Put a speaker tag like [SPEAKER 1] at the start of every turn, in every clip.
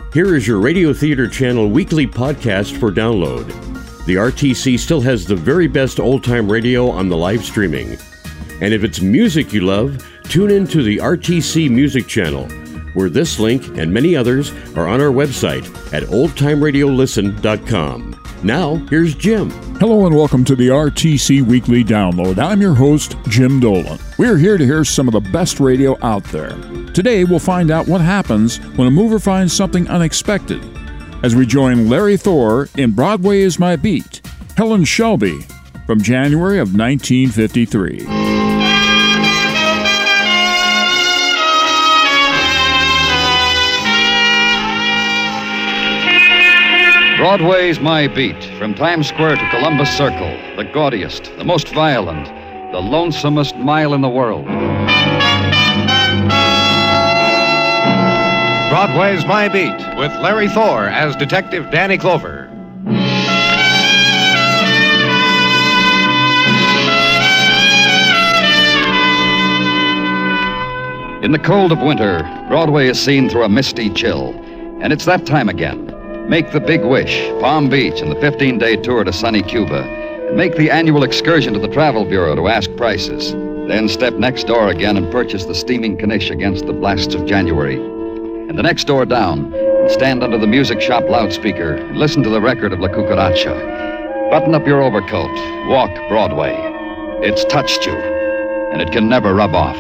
[SPEAKER 1] Here is your Radio Theater Channel weekly podcast for download. The RTC still has the very best old-time radio on the live streaming. And if it's music you love, tune in to the RTC Music Channel, where this link and many others are on our website at oldtimeradiolisten.com. Now, here's Jim.
[SPEAKER 2] Hello and welcome to the RTC Weekly Download. I'm your host, Jim Dolan. We're here to hear some of the best radio out there. Today, we'll find out what happens when a mover finds something unexpected. As we join Larry Thor in Broadway Is My Beat, Helen Shelby from January of 1953.
[SPEAKER 3] Broadway's My Beat, from Times Square to Columbus Circle, the gaudiest, the most violent, the lonesomest mile in the world.
[SPEAKER 4] Broadway's My Beat, with Larry Thor as Detective Danny Clover.
[SPEAKER 3] In the cold of winter, Broadway is seen through a misty chill, and it's that time again. Make the big wish, Palm Beach, and the 15-day tour to sunny Cuba. And make the annual excursion to the Travel Bureau to ask prices. Then step next door again and purchase the steaming Knish against the blasts of January. And the next door down, and stand under the music shop loudspeaker and listen to the record of La Cucaracha. Button up your overcoat. Walk Broadway. It's touched you, and it can never rub off.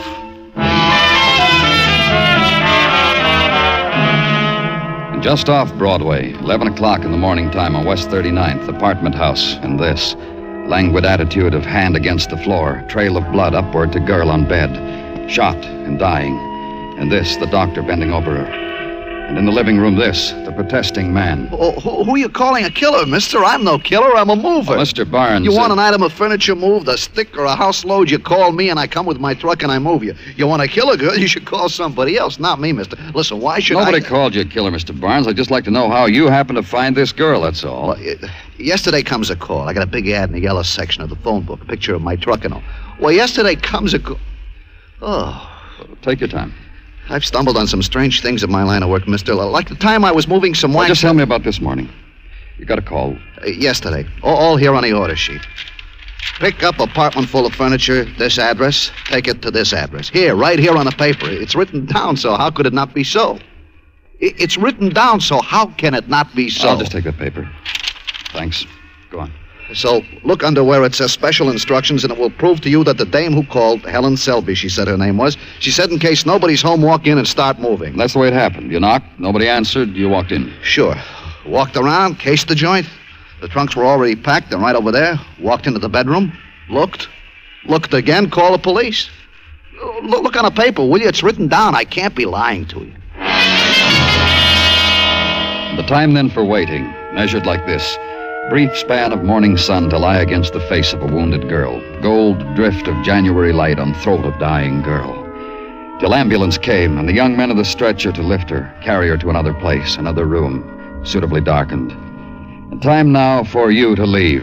[SPEAKER 3] Just off Broadway, 11 o'clock in the morning time on West 39th, apartment house, and this. Languid attitude of hand against the floor, trail of blood upward to girl on bed, shot and dying. And this, the doctor bending over her. And in the living room, this, the protesting man.
[SPEAKER 5] Oh, who are you calling a killer, mister? I'm no killer, I'm a mover.
[SPEAKER 3] Oh, Mr. Barnes.
[SPEAKER 5] You want an item of furniture moved, a stick or a house load, you call me and I come with my truck and I move you. You want a killer, girl, you should call somebody else, not me, mister. Listen, why should
[SPEAKER 3] Nobody called you a killer, Mr. Barnes. I'd just like to know how you happen to find this girl, that's all.
[SPEAKER 5] Well, yesterday comes a call. I got a big ad in the yellow section of the phone book, a picture of my truck and all. Well, yesterday comes a call. Oh.
[SPEAKER 3] Take your time.
[SPEAKER 5] I've stumbled on some strange things in my line of work, mister. Like the time I was moving some wine...
[SPEAKER 3] Just tell me about this morning. You got a call.
[SPEAKER 5] Yesterday. All here on the order sheet. Pick up apartment full of furniture, this address, take it to this address. Here, right here on the paper. It's written down, so how could it not be so? It's written down, so how can it not be so?
[SPEAKER 3] I'll just take that paper. Thanks. Go on.
[SPEAKER 5] So, look under where it says special instructions, and it will prove to you that the dame who called, Helen Selby, she said her name was, she said in case nobody's home, walk in and start moving.
[SPEAKER 3] That's the way it happened. You knocked, nobody answered, you walked in.
[SPEAKER 5] Sure. Walked around, cased the joint. The trunks were already packed and right over there. Walked into the bedroom, looked again, called the police. Look on the paper, will you? It's written down. I can't be lying to you.
[SPEAKER 3] The time then for waiting, measured like this. Brief span of morning sun to lie against the face of a wounded girl. Gold drift of January light on throat of dying girl. Till ambulance came and the young men of the stretcher to lift her, carry her to another place, another room, suitably darkened. And time now for you to leave.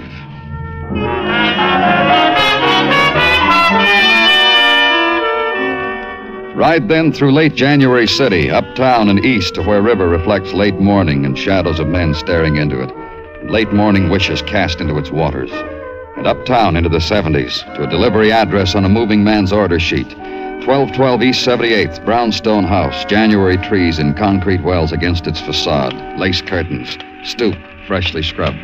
[SPEAKER 3] Ride then through late January city, uptown and east to where river reflects late morning and shadows of men staring into it. Late morning wishes cast into its waters. And uptown into the 70s to a delivery address on a moving man's order sheet. 1212 East 78th, brownstone house, January trees in concrete wells against its facade, lace curtains, stoop, freshly scrubbed.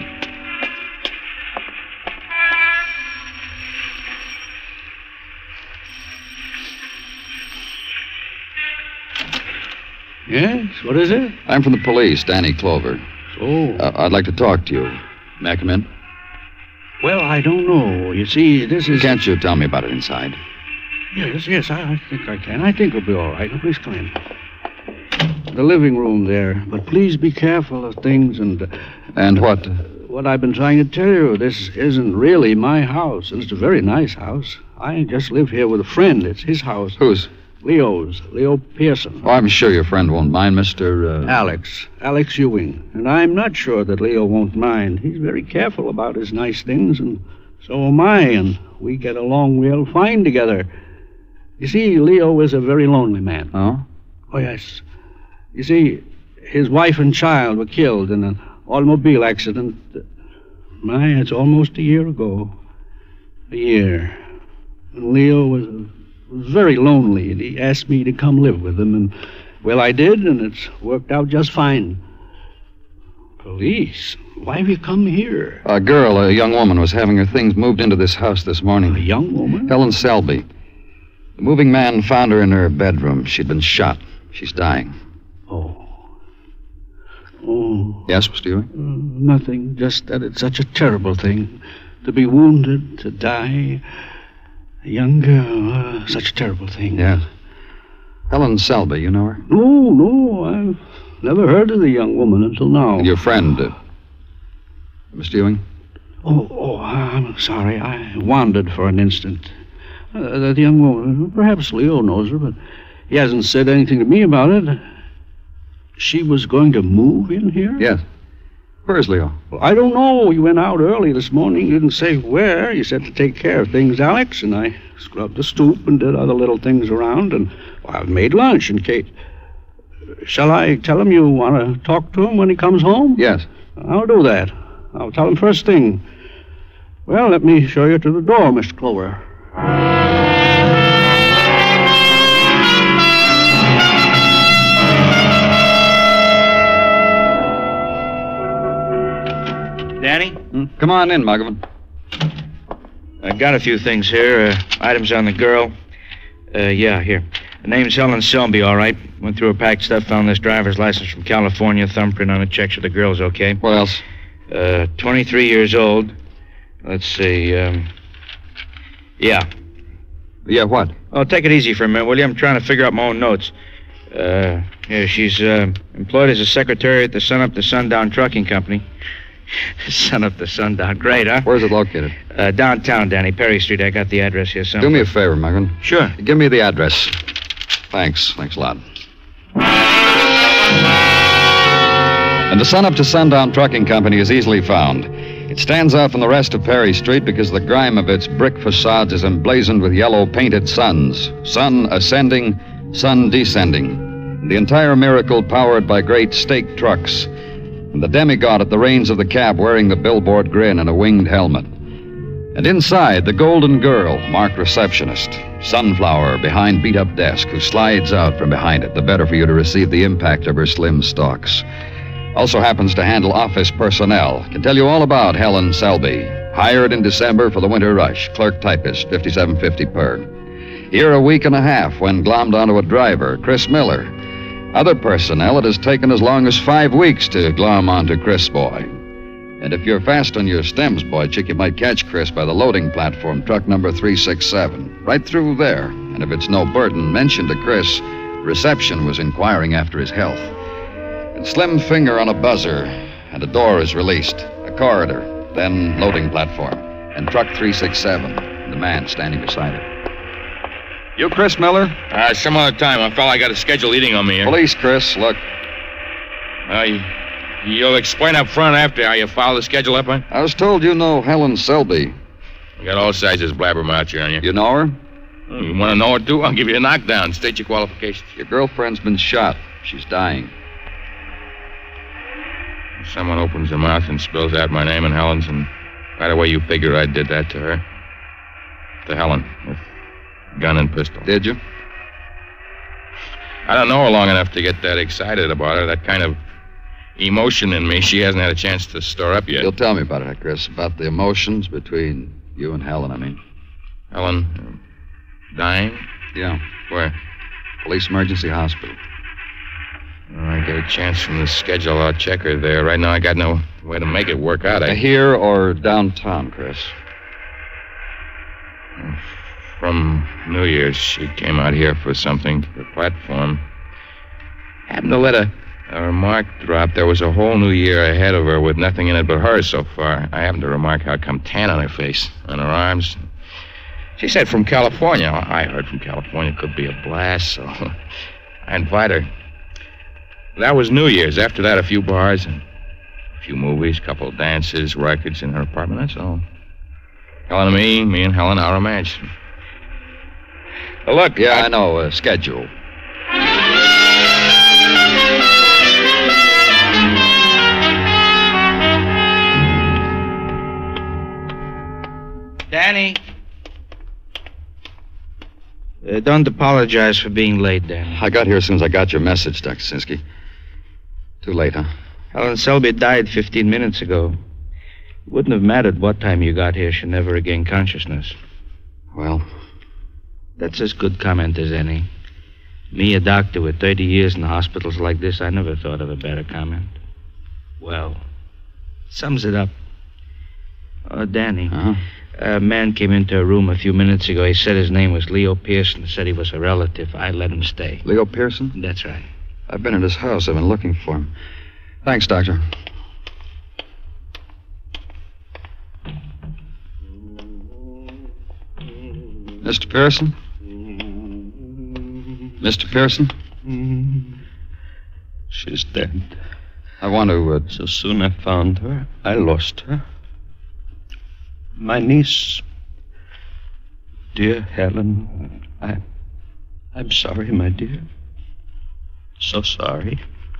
[SPEAKER 6] Yes, what is it?
[SPEAKER 3] I'm from the police, Danny Clover.
[SPEAKER 6] Oh.
[SPEAKER 3] I'd like to talk to you. May I come in?
[SPEAKER 6] Well, I don't know. You see, this is...
[SPEAKER 3] Can't you tell me about it inside?
[SPEAKER 6] Yes, I think I can. I think it'll be all right. Please come in. The living room there. But please be careful of things and...
[SPEAKER 3] And what?
[SPEAKER 6] What I've been trying to tell you. This isn't really my house. And it's a very nice house. I just live here with a friend. It's his house.
[SPEAKER 3] Whose?
[SPEAKER 6] Leo's. Leo Pearson.
[SPEAKER 3] Oh, I'm sure your friend won't mind, Mr.
[SPEAKER 6] Alex Ewing. And I'm not sure that Leo won't mind. He's very careful about his nice things, and so am I, and we get along real fine together. You see, Leo is a very lonely man.
[SPEAKER 3] Oh?
[SPEAKER 6] Oh, yes. You see, his wife and child were killed in an automobile accident. It's almost a year ago. A year. And Leo was very lonely, and he asked me to come live with him, and, well, I did, and it's worked out just fine. Police? Why have you come here?
[SPEAKER 3] A girl, a young woman, was having her things moved into this house this morning.
[SPEAKER 6] A young woman?
[SPEAKER 3] Helen Selby. The moving man found her in her bedroom. She'd been shot. She's dying.
[SPEAKER 6] Oh.
[SPEAKER 3] Yes, Mr. Ewing?
[SPEAKER 6] Nothing. Just that it's such a terrible thing. To be wounded, to die. A young girl. Such a terrible thing.
[SPEAKER 3] Yes. Helen Selby, you know her?
[SPEAKER 6] No. I've never heard of the young woman until now.
[SPEAKER 3] And your friend, Mr. Ewing?
[SPEAKER 6] Oh, I'm sorry. I wandered for an instant. That young woman, perhaps Leo knows her, but he hasn't said anything to me about it. She was going to move in here?
[SPEAKER 3] Yes. Where's Leo?
[SPEAKER 6] Well, I don't know. He went out early this morning. He didn't say where. He said to take care of things, Alex, and I scrubbed the stoop and did other little things around, and I've made lunch, and Kate... Shall I tell him you want to talk to him when he comes home?
[SPEAKER 3] Yes.
[SPEAKER 6] I'll do that. I'll tell him first thing. Well, let me show you to the door, Mr. Clover.
[SPEAKER 7] Danny?
[SPEAKER 3] Come on in, Muggavan.
[SPEAKER 7] I got a few things here. Items on the girl. Here. The name's Helen Selby, all right. Went through her packed stuff, found this driver's license from California, thumbprint on it, checks with the girl's okay.
[SPEAKER 3] What else?
[SPEAKER 7] 23 years old. Let's see, Yeah,
[SPEAKER 3] what?
[SPEAKER 7] Oh, take it easy for a minute, will you? I'm trying to figure out my own notes. She's employed as a secretary at the Sun Up to Sundown Trucking Company. Sun Up to Sundown. Great, huh?
[SPEAKER 3] Where's it located?
[SPEAKER 7] Downtown, Danny. Perry Street. I got the address here somewhere.
[SPEAKER 3] Do me a favor, Muggavan.
[SPEAKER 7] Sure.
[SPEAKER 3] Give me the address. Thanks a lot. And the Sun Up to Sundown Trucking Company is easily found. It stands out from the rest of Perry Street because the grime of its brick facades is emblazoned with yellow painted suns. Sun ascending, sun descending. The entire miracle powered by great stake trucks. And the demigod at the reins of the cab wearing the billboard grin and a winged helmet. And inside, the Golden Girl, marked receptionist. Sunflower behind beat-up desk, who slides out from behind it, the better for you to receive the impact of her slim stalks. Also happens to handle office personnel. Can tell you all about Helen Selby. Hired in December for the winter rush. Clerk typist, $57.50 per. Here a week and a half when glommed onto a driver, Chris Miller. Other personnel, it has taken as long as 5 weeks to glom onto Chris Boy. And if you're fast on your stems, boy chick, you might catch Chris by the loading platform, truck number 367. Right through there. And if it's no burden, mention to Chris, reception was inquiring after his health. And slim finger on a buzzer, and a door is released. A corridor, then loading platform. And truck 367, and the man standing beside it. You Chris Miller?
[SPEAKER 8] Some other time. I felt I got a schedule eating on me here.
[SPEAKER 3] Police, Chris, look.
[SPEAKER 8] You'll explain up front after how you follow the schedule up, huh?
[SPEAKER 3] I was told you know Helen Selby.
[SPEAKER 8] You got all sizes blabbermouths here on you.
[SPEAKER 3] You know her?
[SPEAKER 8] You want to know her, too? I'll give you a knockdown. State your qualifications.
[SPEAKER 3] Your girlfriend's been shot. She's dying.
[SPEAKER 8] If someone opens their mouth and spills out my name and Helen's, and right away you figure I did that to her. To Helen. With gun and pistol.
[SPEAKER 3] Did you?
[SPEAKER 8] I don't know her long enough to get that excited about her. That kind of emotion in me she hasn't had a chance to store up yet.
[SPEAKER 3] You'll tell me about it, Chris. About the emotions between you and Helen, I mean.
[SPEAKER 8] Helen dying?
[SPEAKER 3] Yeah.
[SPEAKER 8] Where?
[SPEAKER 3] Police emergency hospital.
[SPEAKER 8] When I get a chance from the schedule, I'll check her there. Right now, I got no way to make it work out.
[SPEAKER 3] Here or downtown, Chris?
[SPEAKER 8] From New Year's, she came out here for something, the platform. Happened to let a remark drop. There was a whole new year ahead of her with nothing in it but her so far. I happened to remark how come tan on her face, on her arms. She said from California. I heard from California could be a blast, so I invite her. That was New Year's. After that, a few bars and a few movies, a couple of dances, records in her apartment. That's all. Helen and me and Helen, our romance.
[SPEAKER 3] Look, yeah, I know. Schedule.
[SPEAKER 7] Danny! Don't apologize for being late, Danny.
[SPEAKER 3] I got here as soon as I got your message, Dr. Sinsky. Too late, huh?
[SPEAKER 7] Helen Selby died 15 minutes ago. It wouldn't have mattered what time you got here. She never regained consciousness.
[SPEAKER 3] Well,
[SPEAKER 7] that's as good comment as any. Me, a doctor with 30 years in hospitals like this, I never thought of a better comment. Well, sums it up. Oh, Danny.
[SPEAKER 3] Uh-huh.
[SPEAKER 7] A man came into a room a few minutes ago. He said his name was Leo Pearson. Said he was a relative. I let him stay.
[SPEAKER 3] Leo Pearson?
[SPEAKER 7] That's right.
[SPEAKER 3] I've been at his house. I've been looking for him. Thanks, Doctor. Mr. Pearson? Mr. Pearson?
[SPEAKER 9] She's dead.
[SPEAKER 3] I want to,
[SPEAKER 9] So soon I found her, I lost her. My niece. Dear Helen, I'm sorry, my dear. So sorry.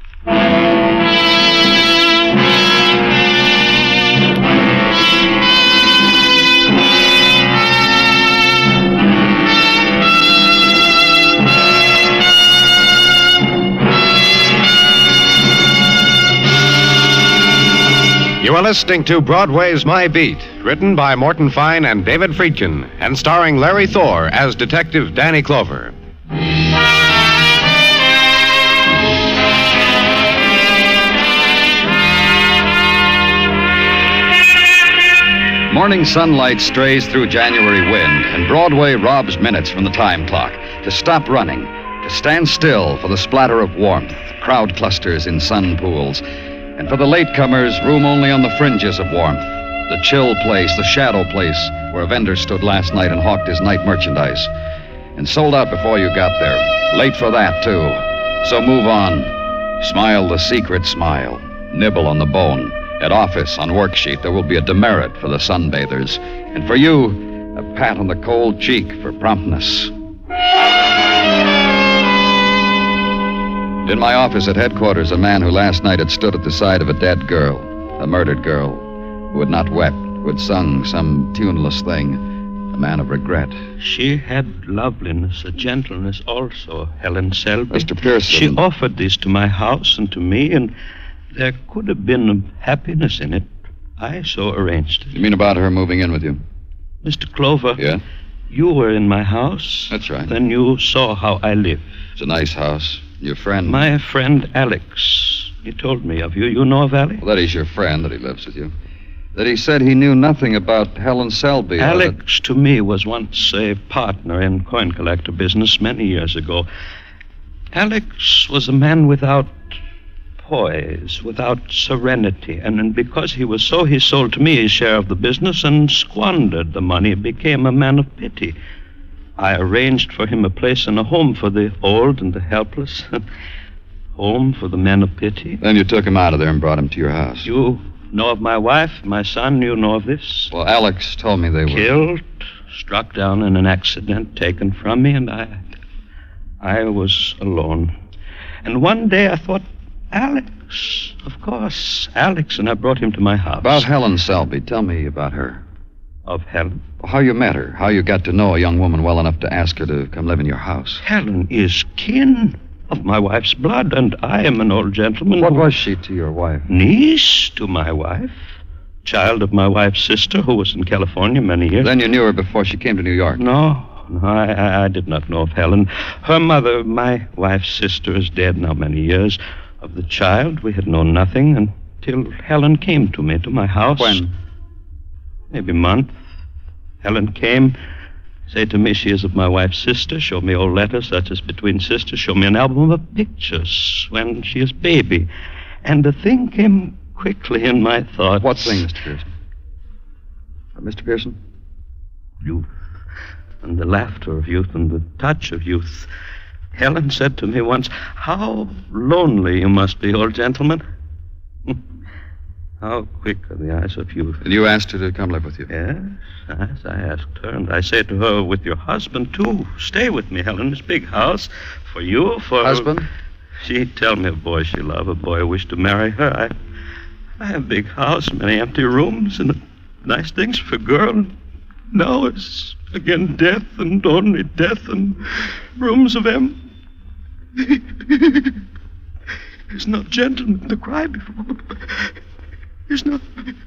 [SPEAKER 4] You are listening to Broadway's My Beat, written by Morton Fine and David Friedkin, and starring Larry Thor as Detective Danny Clover.
[SPEAKER 3] Morning sunlight strays through January wind, and Broadway robs minutes from the time clock. To stop running, to stand still for the splatter of warmth, crowd clusters in sun pools, and for the latecomers, room only on the fringes of warmth. The chill place, the shadow place, where a vendor stood last night and hawked his night merchandise. And sold out before you got there. Late for that, too. So move on. Smile the secret smile. Nibble on the bone. At office, on worksheet, there will be a demerit for the sunbathers. And for you, a pat on the cold cheek for promptness. In my office at headquarters, a man who last night had stood at the side of a dead girl, a murdered girl, who had not wept, who had sung some tuneless thing, a man of regret.
[SPEAKER 9] She had loveliness, a gentleness also, Helen Selby.
[SPEAKER 3] Mr. Pearson.
[SPEAKER 9] She offered this to my house and to me, and there could have been a happiness in it. I so arranged it.
[SPEAKER 3] You mean about her moving in with you?
[SPEAKER 9] Mr. Clover.
[SPEAKER 3] Yeah?
[SPEAKER 9] You were in my house.
[SPEAKER 3] That's right.
[SPEAKER 9] Then you saw how I live.
[SPEAKER 3] It's a nice house. Your friend?
[SPEAKER 9] My friend Alex. He told me of you. You know of Alex?
[SPEAKER 3] Well, that he's your friend, that he lives with you. That he said he knew nothing about Helen Selby.
[SPEAKER 9] Alex, to me, was once a partner in coin collector business many years ago. Alex was a man without poise, without serenity. And because he was so, he sold to me his share of the business and squandered the money, became a man of pity. I arranged for him a place in a home for the old and the helpless. Home for the men of pity.
[SPEAKER 3] Then you took him out of there and brought him to your house.
[SPEAKER 9] You know of my wife, my son, you know of this?
[SPEAKER 3] Well, Alex told me they were...
[SPEAKER 9] Killed, struck down in an accident, taken from me, and I was alone. And one day I thought, Alex, of course, Alex, and I brought him to my house.
[SPEAKER 3] About Helen Selby, tell me about her.
[SPEAKER 9] Of Helen?
[SPEAKER 3] How you met her, how you got to know a young woman well enough to ask her to come live in your house.
[SPEAKER 9] Helen is kin of my wife's blood, and I am an old gentleman.
[SPEAKER 3] What was she to your wife?
[SPEAKER 9] Niece to my wife. Child of my wife's sister, who was in California many years.
[SPEAKER 3] Then you knew her before she came to New York?
[SPEAKER 9] No, I did not know of Helen. Her mother, my wife's sister, is dead now many years. Of the child, we had known nothing until Helen came to me, to my house.
[SPEAKER 3] When?
[SPEAKER 9] Maybe a month. Helen came, say to me she is of my wife's sister, show me old letters such as between sisters, show me an album of pictures when she is baby. And the thing came quickly in my thoughts.
[SPEAKER 3] What thing, Mr. Pearson? Mr. Pearson?
[SPEAKER 9] Youth, and the laughter of youth, and the touch of youth. Helen said to me once, how lonely you must be, old gentleman. How quick are the eyes of youth.
[SPEAKER 3] And you asked her to come live with you?
[SPEAKER 9] Yes, I asked her, and I said to her, with your husband, too. Stay with me, Helen, this big house. For you, for...
[SPEAKER 3] Husband?
[SPEAKER 9] She'd tell me a boy she loved, a boy who wished to marry her. I have a big house, many empty rooms, and nice things for a girl, Now it's again death and only death and rooms of em. There's no gentleman to cry before. There's no...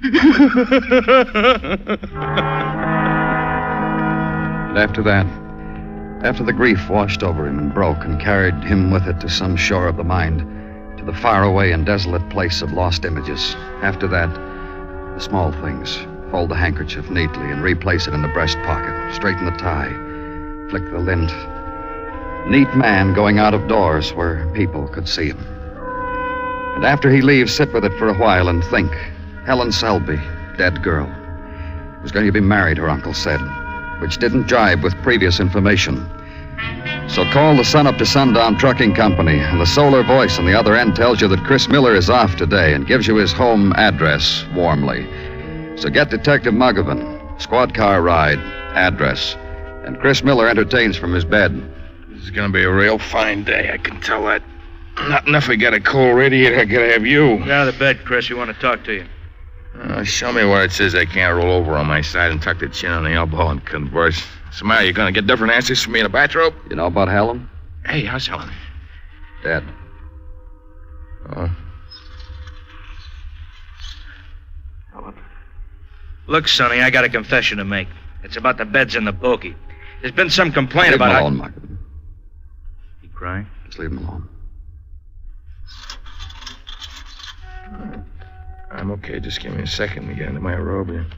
[SPEAKER 3] And after that, after the grief washed over him and broke and carried him with it to some shore of the mind, to the faraway and desolate place of lost images, after that, the small things. Fold the handkerchief neatly and replace it in the breast pocket. Straighten the tie. Flick the lint. Neat man going out of doors where people could see him. And after he leaves, sit with it for a while and think. Helen Selby, dead girl. Was going to be married, her uncle said, which didn't jibe with previous information. So call the Sun Up to Sundown Trucking Company, and the Solar Voice on the other end tells you that Chris Miller is off today and gives you his home address warmly. So get Detective Muggavan, squad car ride, address, and Chris Miller entertains from his bed.
[SPEAKER 8] This is going to be a real fine day, I can tell that. Not enough we got a cold radiator, I gotta have you.
[SPEAKER 7] Get out of the bed, Chris. We want to talk to you.
[SPEAKER 8] Show me where it says I can't roll over on my side and tuck the chin on the elbow and converse. Somehow you're going to get different answers from me in a bathrobe?
[SPEAKER 3] You know about Helen?
[SPEAKER 8] Hey, how's Helen?
[SPEAKER 3] Dead.
[SPEAKER 8] Oh.
[SPEAKER 7] Helen? Look, Sonny, I got a confession to make. It's about the beds in the bogey. There's been some complaint about...
[SPEAKER 3] Leave him alone, Muggavan.
[SPEAKER 7] You crying?
[SPEAKER 3] Just leave him alone.
[SPEAKER 8] I'm okay. Just give me a second to get into my robe here.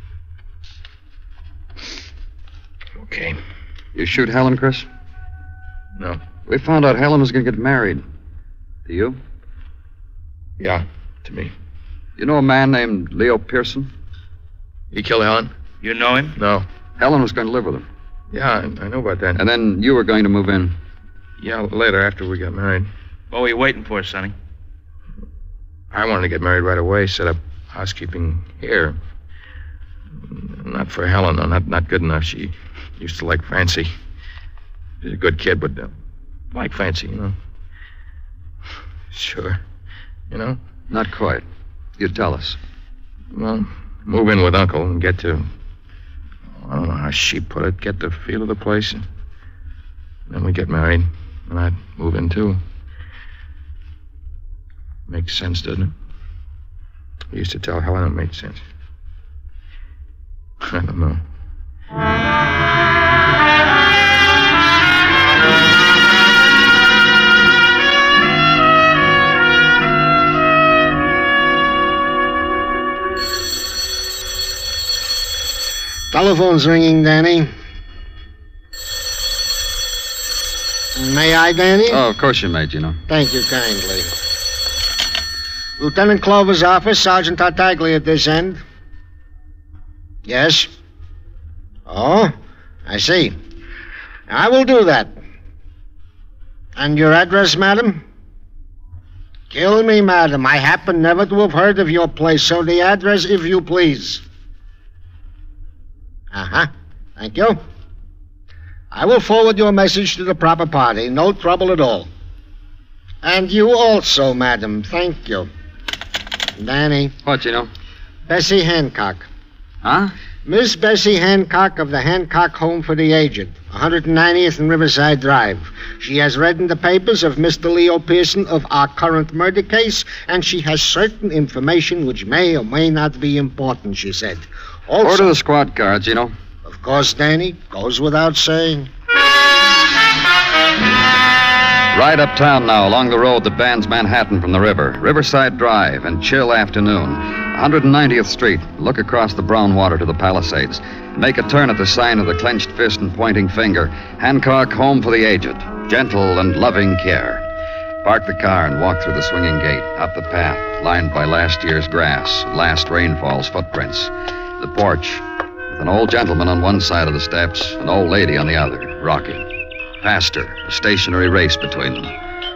[SPEAKER 8] Okay.
[SPEAKER 3] You shoot Helen, Chris?
[SPEAKER 8] No.
[SPEAKER 3] We found out Helen was going to get married. To you?
[SPEAKER 8] Yeah, to me.
[SPEAKER 3] You know a man named Leo Pearson?
[SPEAKER 8] He killed Helen?
[SPEAKER 7] You know him?
[SPEAKER 8] No.
[SPEAKER 3] Helen was going to live with him.
[SPEAKER 8] Yeah, I know about that.
[SPEAKER 3] And then you were going to move in.
[SPEAKER 8] Yeah, later, after we got married.
[SPEAKER 7] What were you waiting for, Sonny?
[SPEAKER 8] I wanted to get married right away, set up housekeeping here. Not for Helen, though. Not good enough. She used to like fancy. She's a good kid, but like fancy, you know. Sure. You know?
[SPEAKER 3] Not quite. You tell us.
[SPEAKER 8] Well, move in with Uncle and get to... I don't know how she put it. Get the feel of the place. And then we get married, and I'd move in, too. Makes sense, doesn't it? I used to tell Helen it made sense. I don't know.
[SPEAKER 10] Telephone's ringing, Danny. May I, Danny?
[SPEAKER 3] Oh, of course you may, Gino.
[SPEAKER 10] Thank you kindly. Lieutenant Clover's office, Sergeant Tartaglia at this end. Yes? Oh, I see. I will do that. And your address, madam? Kill me, madam. I happen never to have heard of your place, so the address, if you please. Uh-huh. Thank you. I will forward your message to the proper party. No trouble at all. And you also, madam. Thank you. Danny.
[SPEAKER 3] What, Gino?
[SPEAKER 10] Bessie Hancock.
[SPEAKER 3] Huh?
[SPEAKER 10] Miss Bessie Hancock of the Hancock Home for the Aged, 190th and Riverside Drive. She has read in the papers of Mr. Leo Pearson of our current murder case, and she has certain information which may or may not be important, she said. Also,
[SPEAKER 3] order the squad car, Gino.
[SPEAKER 10] Of course, Danny. Goes without saying.
[SPEAKER 3] Right uptown now, along the road that bans Manhattan from the river. Riverside Drive and chill afternoon. 190th Street. Look across the brown water to the Palisades. Make a turn at the sign of the clenched fist and pointing finger. Hancock Home for the Aged. Gentle and loving care. Park the car and walk through the swinging gate, up the path, lined by last year's grass, last rainfall's footprints. The porch, with an old gentleman on one side of the steps, an old lady on the other, rocking. Past her, a stationary race between them.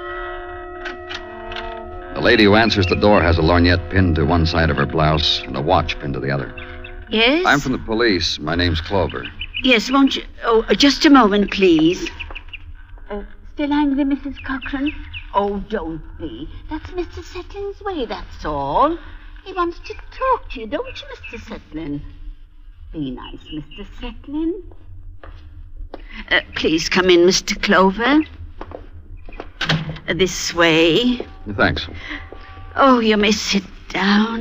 [SPEAKER 3] The lady who answers the door has a lorgnette pinned to one side of her blouse and a watch pinned to the other.
[SPEAKER 11] Yes?
[SPEAKER 3] I'm from the police. My name's Clover.
[SPEAKER 11] Yes, won't you... Oh, just a moment, please. Still angry, Mrs. Cochran? Oh, don't be. That's Mr. Setlin's way, that's all. He wants to talk to you, don't you, Mr. Setlin? Be nice, Mr. Setlin. Please come in, Mr. Clover. This way.
[SPEAKER 3] Thanks.
[SPEAKER 11] Oh, you may sit down.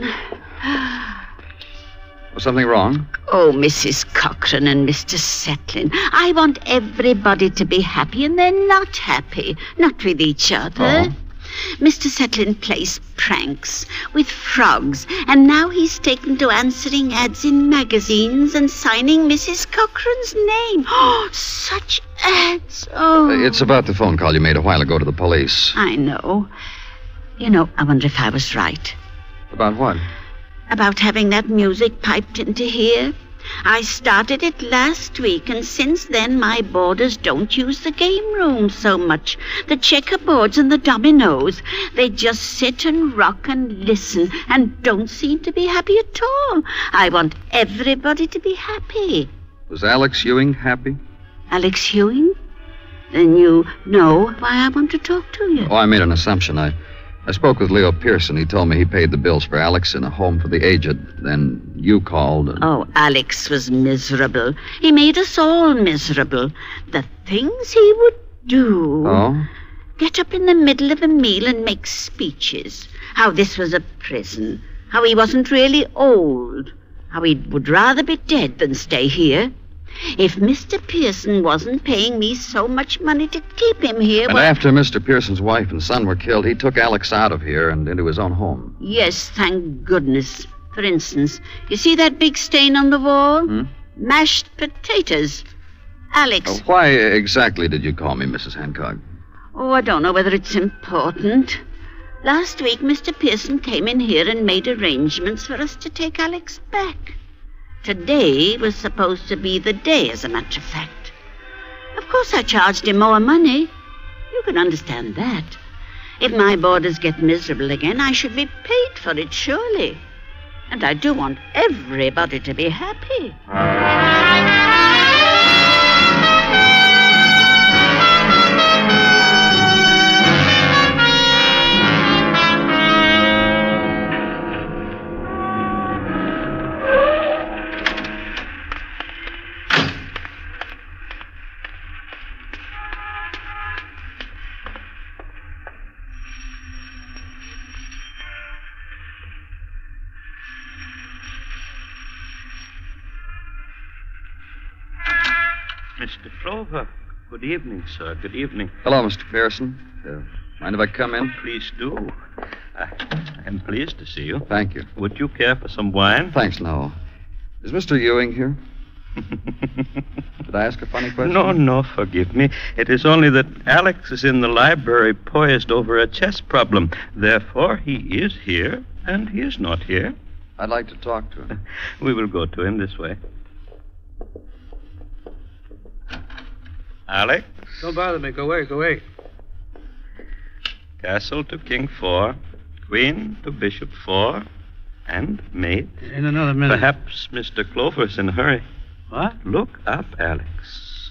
[SPEAKER 3] Was something wrong?
[SPEAKER 11] Oh, Mrs. Cochran and Mr. Setlin, I want everybody to be happy, and they're not happy. Not with each other.
[SPEAKER 3] Oh.
[SPEAKER 11] Mr. Setlin plays pranks with frogs, and now he's taken to answering ads in magazines and signing Mrs. Cochran's name. Oh, such ads. Oh.
[SPEAKER 3] It's about the phone call you made a while ago to the police.
[SPEAKER 11] I know. You know, I wonder if I was right.
[SPEAKER 3] About what?
[SPEAKER 11] About having that music piped into here. I started it last week, and since then my boarders don't use the game room so much. The checkerboards and the dominoes. They just sit and rock and listen and don't seem to be happy at all. I want everybody to be happy.
[SPEAKER 3] Was Alex Ewing happy?
[SPEAKER 11] Alex Ewing? Then you know why I want to talk to you.
[SPEAKER 3] Oh, I made an assumption. I spoke with Leo Pearson. He told me he paid the bills for Alex in a home for the aged. Then you called. And...
[SPEAKER 11] Oh, Alex was miserable. He made us all miserable. The things he would do.
[SPEAKER 3] Oh?
[SPEAKER 11] Get up in the middle of a meal and make speeches. How this was a prison. How he wasn't really old. How he would rather be dead than stay here. If Mr. Pearson wasn't paying me so much money to keep him here...
[SPEAKER 3] And after Mr. Pearson's wife and son were killed, he took Alex out of here and into his own home.
[SPEAKER 11] Yes, thank goodness. For instance, you see that big stain on the wall? Mashed potatoes. Alex...
[SPEAKER 3] Why exactly did you call me, Mrs. Hancock?
[SPEAKER 11] Oh, I don't know whether it's important. Last week, Mr. Pearson came in here and made arrangements for us to take Alex back. Today was supposed to be the day, as a matter of fact. Of course, I charged him more money. You can understand that. If my boarders get miserable again, I should be paid for it, surely. And I do want everybody to be happy.
[SPEAKER 9] Mr. Clover. Good evening, sir. Good evening.
[SPEAKER 3] Hello, Mr. Pearson. Mind if I come in?
[SPEAKER 9] Please do. I'm pleased to see you.
[SPEAKER 3] Thank you.
[SPEAKER 9] Would you care for some wine?
[SPEAKER 3] Thanks, no. Is Mr. Ewing here? Did I ask a funny question?
[SPEAKER 9] No, forgive me. It is only that Alex is in the library poised over a chess problem. Therefore, he is here, and he is not here.
[SPEAKER 3] I'd like to talk to him.
[SPEAKER 9] We will go to him this way. Alex?
[SPEAKER 6] Don't bother me. Go away.
[SPEAKER 9] Castle to King 4, Queen to Bishop 4, and mate.
[SPEAKER 6] In another minute.
[SPEAKER 9] Perhaps Mr. Clover's in a hurry.
[SPEAKER 6] What?
[SPEAKER 9] Look up, Alex.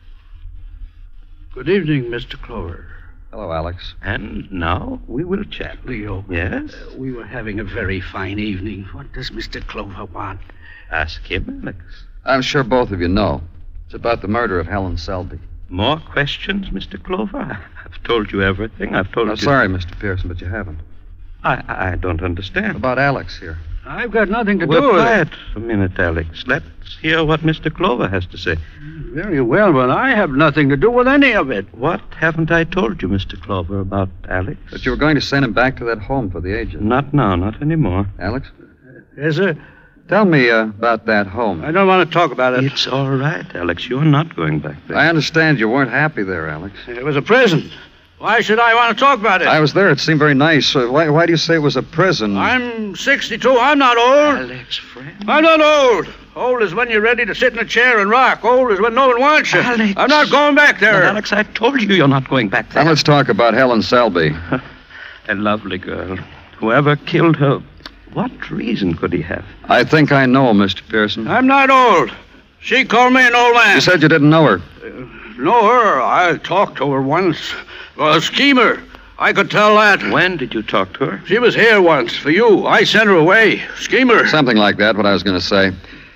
[SPEAKER 6] Good evening, Mr. Clover.
[SPEAKER 3] Hello, Alex.
[SPEAKER 9] And now we will chat.
[SPEAKER 6] Leo.
[SPEAKER 9] Yes?
[SPEAKER 6] We were having a very fine evening. What does Mr. Clover want?
[SPEAKER 9] Ask him, Alex.
[SPEAKER 3] I'm sure both of you know. It's about the murder of Helen Selby.
[SPEAKER 9] More questions, Mr. Clover? I've told you everything. I've told you...
[SPEAKER 3] Sorry, Mr. Pearson, but you haven't.
[SPEAKER 9] I don't understand.
[SPEAKER 3] About Alex here.
[SPEAKER 6] I've got nothing to do
[SPEAKER 9] We're
[SPEAKER 6] with
[SPEAKER 9] quiet a minute, Alex. Let's hear what Mr. Clover has to say.
[SPEAKER 6] Very well, but I have nothing to do with any of it.
[SPEAKER 9] What haven't I told you, Mr. Clover, about Alex?
[SPEAKER 3] That you were going to send him back to that home for the aged.
[SPEAKER 9] Not now, not anymore.
[SPEAKER 3] Alex?
[SPEAKER 6] Yes, sir?
[SPEAKER 3] Tell me about that home.
[SPEAKER 6] I don't want to talk about it.
[SPEAKER 9] It's all right, Alex. You're not going back there.
[SPEAKER 3] I understand you weren't happy there, Alex.
[SPEAKER 6] It was a prison. Why should I want to talk about it?
[SPEAKER 3] I was there. It seemed very nice. Why do you say it was a prison?
[SPEAKER 6] I'm 62. I'm not old.
[SPEAKER 9] Alex, friend.
[SPEAKER 6] I'm not old. Old is when you're ready to sit in a chair and rock. Old is when no one wants you.
[SPEAKER 9] Alex.
[SPEAKER 6] I'm not going back there.
[SPEAKER 9] But Alex, I told you you're not going back there.
[SPEAKER 3] Now let's talk about Helen Selby.
[SPEAKER 9] A lovely girl. Whoever killed her, what reason could he have?
[SPEAKER 3] I think I know, Mr. Pearson.
[SPEAKER 6] I'm not old. She called me an old man.
[SPEAKER 3] You said you didn't know her.
[SPEAKER 6] Know her? I talked to her once. Well, a schemer. I could tell that.
[SPEAKER 9] When did you talk to her?
[SPEAKER 6] She was here once for you. I sent her away. Schemer.
[SPEAKER 3] Something like that, what I was going to say.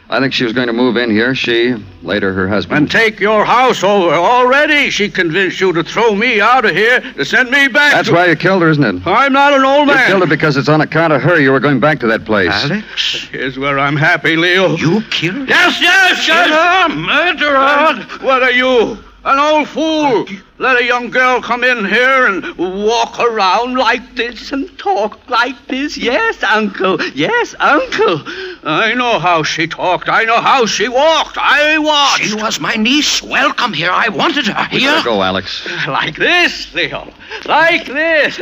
[SPEAKER 3] I think she was going to move in here. She, later her husband.
[SPEAKER 6] And take your house over. Already she convinced you to throw me out of here, to send me back.
[SPEAKER 3] That's why you killed her, isn't it?
[SPEAKER 6] I'm not an old man.
[SPEAKER 3] You killed her because it's on account of her you were going back to that place.
[SPEAKER 6] Alex? Here's where I'm happy, Leo.
[SPEAKER 9] You killed her?
[SPEAKER 6] Yes,
[SPEAKER 9] Killer, murderer.
[SPEAKER 6] What are you? An old fool. Let a young girl come in here and walk around like this and talk like this. Yes, Uncle. Yes, Uncle. I know how she talked. I know how she walked. I watched.
[SPEAKER 9] She was my niece. Welcome here. I wanted her
[SPEAKER 3] We
[SPEAKER 9] here.
[SPEAKER 3] better go, Alex.
[SPEAKER 6] Like this, Leo. Like this.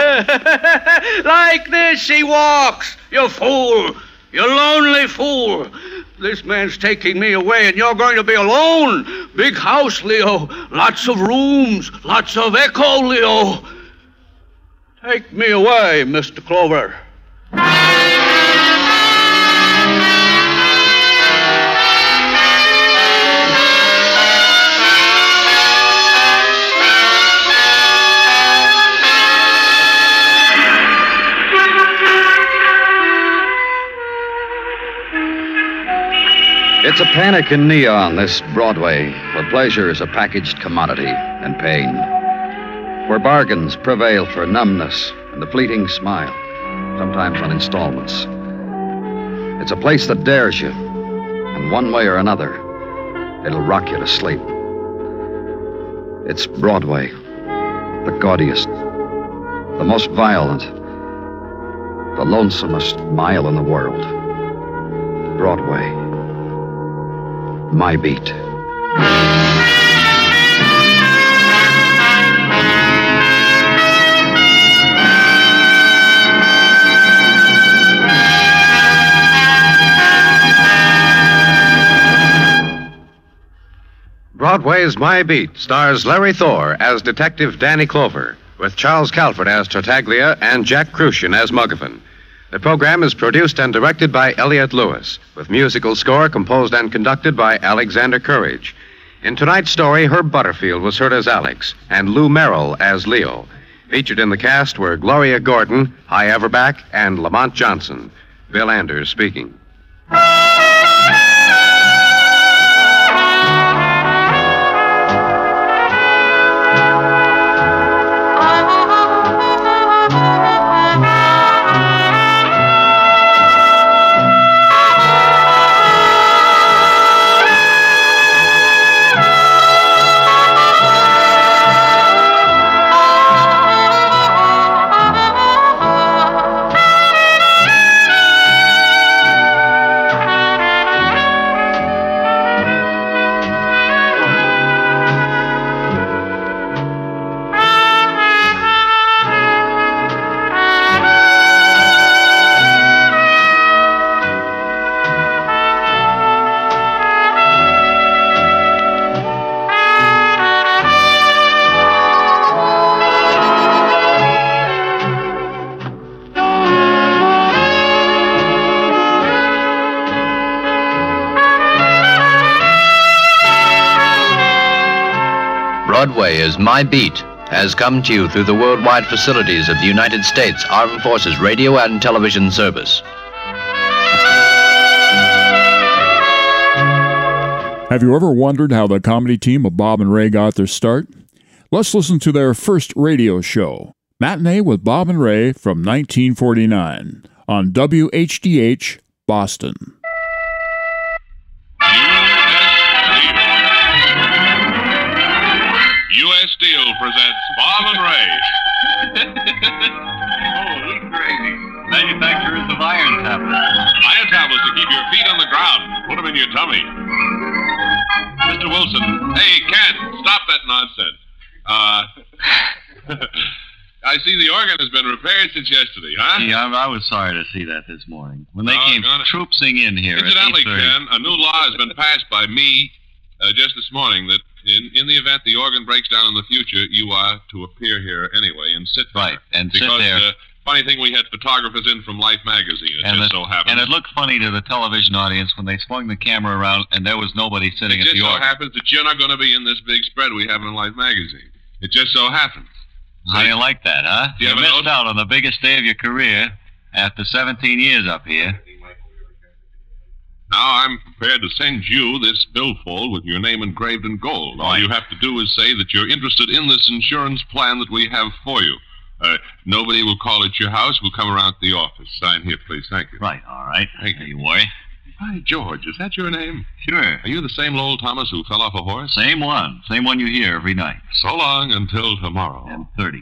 [SPEAKER 6] Like this she walks. You fool. You lonely fool. This man's taking me away, and you're going to be alone. Big house, Leo. Lots of rooms. Lots of echo, Leo. Take me away, Mr. Clover.
[SPEAKER 3] It's a panic in Neon, this Broadway, where pleasure is a packaged commodity and pain, where bargains prevail for numbness and the fleeting smile, sometimes on installments. It's a place that dares you, and one way or another, it'll rock you to sleep. It's Broadway, the gaudiest, the most violent, the lonesomest mile in the world. Broadway. My beat.
[SPEAKER 4] Broadway's My Beat stars Larry Thor as Detective Danny Clover, with Charles Calvert as Tartaglia and Jack Crucian as Muggavan. The program is produced and directed by Elliott Lewis, with musical score composed and conducted by Alexander Courage. In tonight's story, Herb Butterfield was heard as Alex, and Lou Merrill as Leo. Featured in the cast were Gloria Gordon, Hy Averback, and Lamont Johnson. Bill Anders speaking.
[SPEAKER 12] Broadway is My Beat has come to you through the worldwide facilities of the United States Armed Forces Radio and Television Service.
[SPEAKER 2] Have you ever wondered how the comedy team of Bob and Ray got their start? Let's listen to their first radio show, Matinee with Bob and Ray from 1949 on WHDH, Boston.
[SPEAKER 13] U.S. Steel presents Bob and Ray. Holy gravy. Manufacturers of iron tablets. Iron tablets to keep your feet on the ground. Put them in your tummy. Mr. Wilson. Hey, Ken, stop that nonsense. I see the organ has been repaired since yesterday, huh?
[SPEAKER 14] Yeah, I was sorry to see that this morning. When they came troopsing in here
[SPEAKER 13] Incidentally,
[SPEAKER 14] at 8:30.
[SPEAKER 13] Ken, a new law has been passed by me just this morning that in the event the organ breaks down in the future, you are to appear here anyway and sit there.
[SPEAKER 14] Right, and sit
[SPEAKER 13] because,
[SPEAKER 14] there.
[SPEAKER 13] Funny thing, we had photographers in from Life magazine. It just so happened.
[SPEAKER 14] And it looked funny to the television audience when they swung the camera around and there was nobody sitting
[SPEAKER 13] It
[SPEAKER 14] at
[SPEAKER 13] just
[SPEAKER 14] the
[SPEAKER 13] so
[SPEAKER 14] organ.
[SPEAKER 13] happens that you're not going to be in this big spread we have in Life magazine. It just so happens.
[SPEAKER 14] How do you like that, huh?
[SPEAKER 13] Do you have a
[SPEAKER 14] missed
[SPEAKER 13] note?
[SPEAKER 14] out on the biggest day of your career after 17 years up here.
[SPEAKER 13] Now, I'm prepared to send you this billfold with your name engraved in gold. All you have to do is say that you're interested in this insurance plan that we have for you. Nobody will call at your house. We'll come around to the office. Sign here, please. Thank you.
[SPEAKER 14] Right, all right.
[SPEAKER 13] Thank you.
[SPEAKER 14] You worry.
[SPEAKER 13] Hi, George. Is that your name?
[SPEAKER 14] Sure.
[SPEAKER 13] Are you the same Lowell Thomas who fell off a horse?
[SPEAKER 14] Same one. Same one you hear every night.
[SPEAKER 13] So long until tomorrow.
[SPEAKER 14] And 30.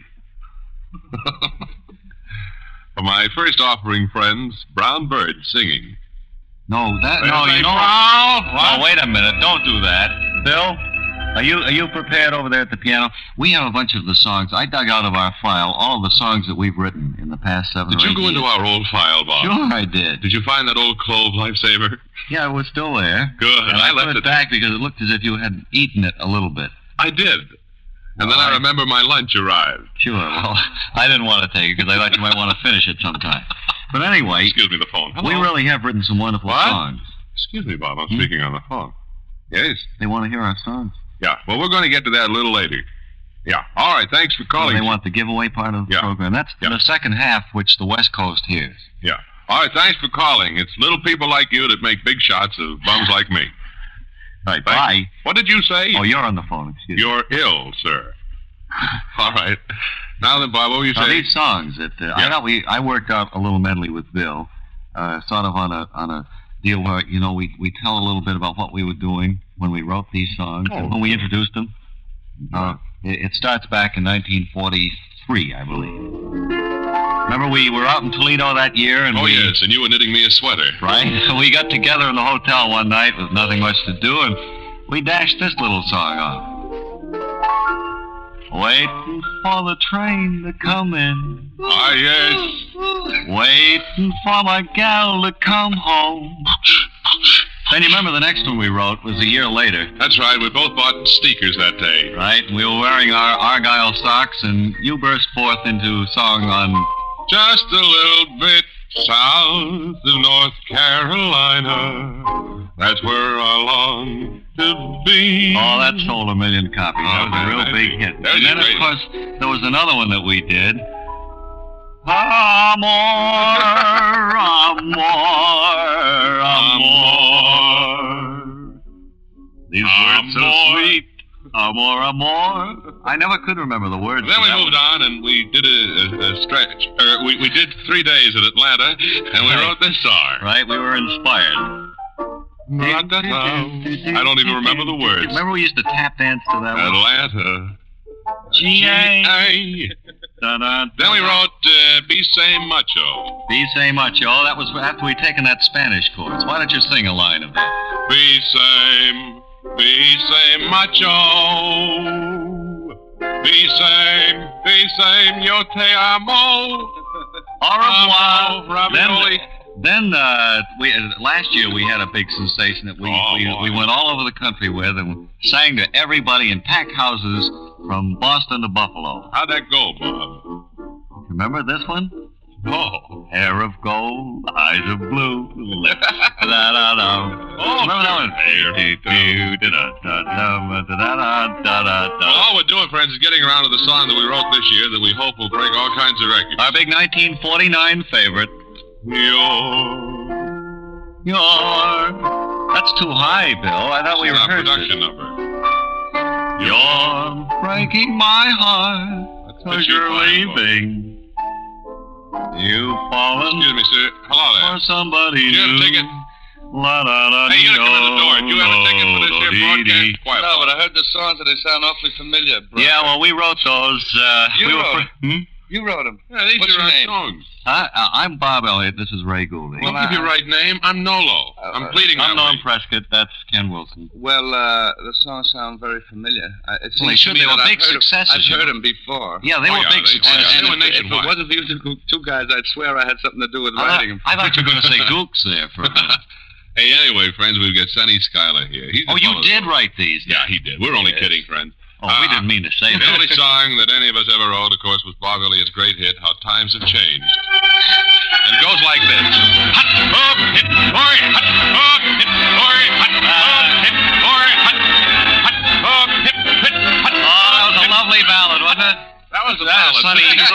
[SPEAKER 13] For my first offering, friends, Brown Bird singing.
[SPEAKER 14] No, you know.
[SPEAKER 13] What?
[SPEAKER 14] No, wait a minute. Don't do that. Bill, are you prepared over there at the piano? We have a bunch of the songs. I dug out of our file all the songs that we've written in the past 7
[SPEAKER 13] Did
[SPEAKER 14] or 8
[SPEAKER 13] you go into our old file, Bob?
[SPEAKER 14] Sure, I did.
[SPEAKER 13] Did you find that old clove lifesaver?
[SPEAKER 14] Yeah, it was still there.
[SPEAKER 13] Good.
[SPEAKER 14] And I left it back because it looked as if you had eaten it a little bit.
[SPEAKER 13] I did. And then I remember my lunch arrived.
[SPEAKER 14] Sure. Well, I didn't want to take it because I thought you might want to finish it sometime. But anyway...
[SPEAKER 13] Excuse me, the phone. Hello?
[SPEAKER 14] We really have written some wonderful songs.
[SPEAKER 13] Excuse me, Bob. I'm speaking on the phone. Yes?
[SPEAKER 14] They want to hear our songs.
[SPEAKER 13] Yeah. Well, we're going to get to that a little later. Yeah. All right. Thanks for calling.
[SPEAKER 14] They want the giveaway part of the program. That's the second half, which the West Coast hears.
[SPEAKER 13] Yeah. All right. Thanks for calling. It's little people like you that make big shots of bums like me.
[SPEAKER 14] Right. Bye.
[SPEAKER 13] What did you say?
[SPEAKER 14] Oh, you're on the phone. Excuse me.
[SPEAKER 13] You're ill, sir. All right. Now then, Bob, what were you saying?
[SPEAKER 14] These songs that I worked out a little medley with Bill, sort of on a deal where we tell a little bit about what we were doing when we wrote these songs and when we introduced them. It starts back in 1943, I believe. Remember we were out in Toledo that year and
[SPEAKER 13] yes, and you were knitting me a sweater.
[SPEAKER 14] Right? We got together in the hotel one night with nothing much to do, and we dashed this little song off. Waiting for the train to come in.
[SPEAKER 13] Ah, yes.
[SPEAKER 14] Waiting for my gal to come home. Then you remember the next one we wrote was a year later.
[SPEAKER 13] That's right. We both bought sneakers that day.
[SPEAKER 14] Right. We were wearing our Argyle socks, and you burst forth into song on...
[SPEAKER 13] Just a little bit south of North Carolina. That's where I long to be.
[SPEAKER 14] Oh, that sold 1 million copies. That was a real big hit. And then, of course, there was another one that we did. Amor, amor. These words so sweet. Amor, amor. I never could remember the words.
[SPEAKER 13] Then we moved on and we did a stretch. We did 3 days at Atlanta and we wrote this song.
[SPEAKER 14] Right, we were inspired.
[SPEAKER 13] I don't even remember the words.
[SPEAKER 14] Remember we used to tap dance to that one?
[SPEAKER 13] Atlanta.
[SPEAKER 14] G.A.
[SPEAKER 13] Then we wrote Be Say Macho.
[SPEAKER 14] Be Say Macho. That was after we'd taken that Spanish course. Why don't you sing a line of that?
[SPEAKER 13] Be say macho. Be say yo te amo.
[SPEAKER 14] Au revoir. Then last year we had a big sensation that we went all over the country with and sang to everybody in packed houses from Boston to Buffalo.
[SPEAKER 13] How'd that go, Bob?
[SPEAKER 14] Remember this one?
[SPEAKER 13] Oh.
[SPEAKER 14] Hair of gold, eyes of blue, lips da-da-da. Remember that one?
[SPEAKER 13] Well, all we're doing, friends, is getting around to the song that we wrote this year that we hope will break all kinds of records.
[SPEAKER 14] Our big 1949 favorite. That's too high, Bill. I thought we rehearsed it.
[SPEAKER 13] Production number.
[SPEAKER 14] You're breaking my heart because you're leaving. You've fallen
[SPEAKER 13] Excuse me, sir. Hello there.
[SPEAKER 14] for somebody
[SPEAKER 13] You have a
[SPEAKER 14] new.
[SPEAKER 13] ticket?
[SPEAKER 14] Hey,
[SPEAKER 13] you come in the door. Do you have a ticket for this here broadcast? Quiet.
[SPEAKER 15] No, but I heard the songs and they sound awfully familiar, bro.
[SPEAKER 14] Yeah, well, we wrote those.
[SPEAKER 15] You wrote them.
[SPEAKER 13] Yeah, these
[SPEAKER 15] What's
[SPEAKER 13] are
[SPEAKER 15] your
[SPEAKER 13] our
[SPEAKER 15] name?
[SPEAKER 13] songs.
[SPEAKER 14] I'm Bob Elliott. This is Ray Goulding.
[SPEAKER 13] Don't give your right name. I'm Nolo. I'm pleading
[SPEAKER 14] I'm
[SPEAKER 13] that
[SPEAKER 14] Norm
[SPEAKER 13] way.
[SPEAKER 14] Prescott. That's Ken Wilson.
[SPEAKER 15] Well, the songs sound very familiar. It
[SPEAKER 14] Well, they
[SPEAKER 15] seems to
[SPEAKER 14] should.
[SPEAKER 15] me
[SPEAKER 14] They were
[SPEAKER 15] that
[SPEAKER 14] big
[SPEAKER 15] I've heard
[SPEAKER 14] successes.
[SPEAKER 15] I've heard them before.
[SPEAKER 14] Yeah, they were big successes.
[SPEAKER 15] And
[SPEAKER 13] They were
[SPEAKER 15] if it
[SPEAKER 13] nationwide.
[SPEAKER 15] wasn't for you two guys, I'd swear I had something to do with writing them.
[SPEAKER 14] I thought you were going to say Gooks there for a minute.
[SPEAKER 13] Hey, anyway, friends, we've got Sonny Schuyler here. He's the
[SPEAKER 14] Oh, you
[SPEAKER 13] fellow-
[SPEAKER 14] did write these?
[SPEAKER 13] Yeah, he did. We're only kidding, friends.
[SPEAKER 14] Oh, we didn't mean to say
[SPEAKER 13] The
[SPEAKER 14] that.
[SPEAKER 13] only song that any of us ever wrote, of course, was Bob Elliott's great hit, How Times Have Changed. And it goes like this. Hut, hop, hit, boy, hut, hop, hit, boy, hut, hop, hit, boy, hut, hut, hop, hit, hit, hut.
[SPEAKER 14] Oh, that was a lovely ballad, wasn't it?
[SPEAKER 13] That was a ballad.
[SPEAKER 14] Sonny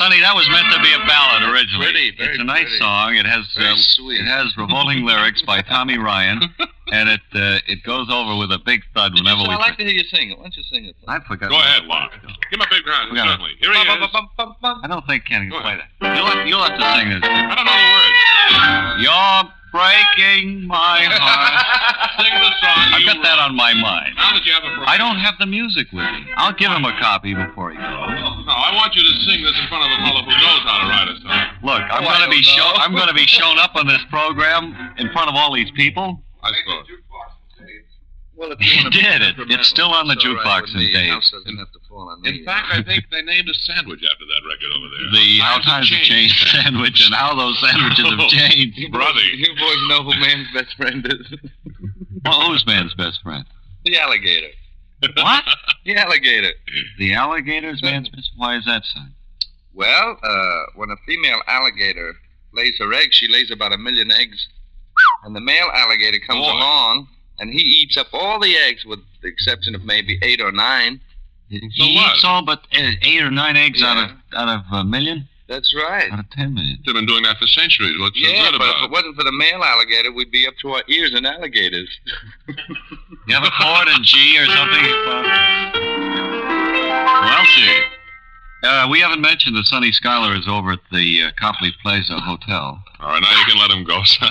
[SPEAKER 14] Sonny, that was meant to be a ballad originally.
[SPEAKER 8] Very
[SPEAKER 14] it's a nice
[SPEAKER 8] pretty.
[SPEAKER 14] song. It has
[SPEAKER 8] Sweet.
[SPEAKER 14] it has revolting lyrics by Tommy Ryan, and it goes over with a big thud whenever we.
[SPEAKER 8] I'd like to hear you sing it. Why don't you sing it?
[SPEAKER 14] I forgot.
[SPEAKER 13] Go ahead, Bob. Give him a big round. Certainly. Here he is.
[SPEAKER 14] I don't think Kenny can play that. You'll have to sing this.
[SPEAKER 13] I don't know the words.
[SPEAKER 14] You're breaking my heart.
[SPEAKER 13] Sing the song.
[SPEAKER 14] I've got that on my mind.
[SPEAKER 13] Now that you have a
[SPEAKER 14] I don't have the music with me. I'll give him a copy before he goes.
[SPEAKER 13] No, I want you to sing this in front of a fellow who knows how to write a song.
[SPEAKER 14] Look, I'm going to be shown up on this program in front of all these people.
[SPEAKER 13] I suppose.
[SPEAKER 8] Well, if
[SPEAKER 14] He did it. It's still on the jukebox in Dave.
[SPEAKER 8] House doesn't have to fall on me.
[SPEAKER 13] In fact, I think they named a sandwich after that record over there.
[SPEAKER 14] The How Times Have Changed sandwich and how those sandwiches have changed.
[SPEAKER 13] Brother.
[SPEAKER 8] You boys know who man's best friend is.
[SPEAKER 14] Well, who's man's best friend?
[SPEAKER 8] The alligator.
[SPEAKER 14] What?
[SPEAKER 8] The alligator.
[SPEAKER 14] The alligator's man's best. Why is that, son?
[SPEAKER 8] Well, when a female alligator lays her eggs, she lays about 1 million eggs. And the male alligator comes along, and he eats up all the eggs with the exception of maybe 8 or 9.
[SPEAKER 14] He eats all but 8 or 9 eggs out of 1 million?
[SPEAKER 8] That's right.
[SPEAKER 14] Out of 10 million.
[SPEAKER 13] They've been doing that for centuries. What's so
[SPEAKER 8] Yeah,
[SPEAKER 13] good
[SPEAKER 8] but
[SPEAKER 13] about
[SPEAKER 8] if it wasn't for the male alligator, we'd be up to our ears in alligators.
[SPEAKER 14] You have a chord in G or something? Well, see. We haven't mentioned that Sonny Schuyler is over at the Copley Plaza Hotel.
[SPEAKER 13] All right, now you can let him go, son.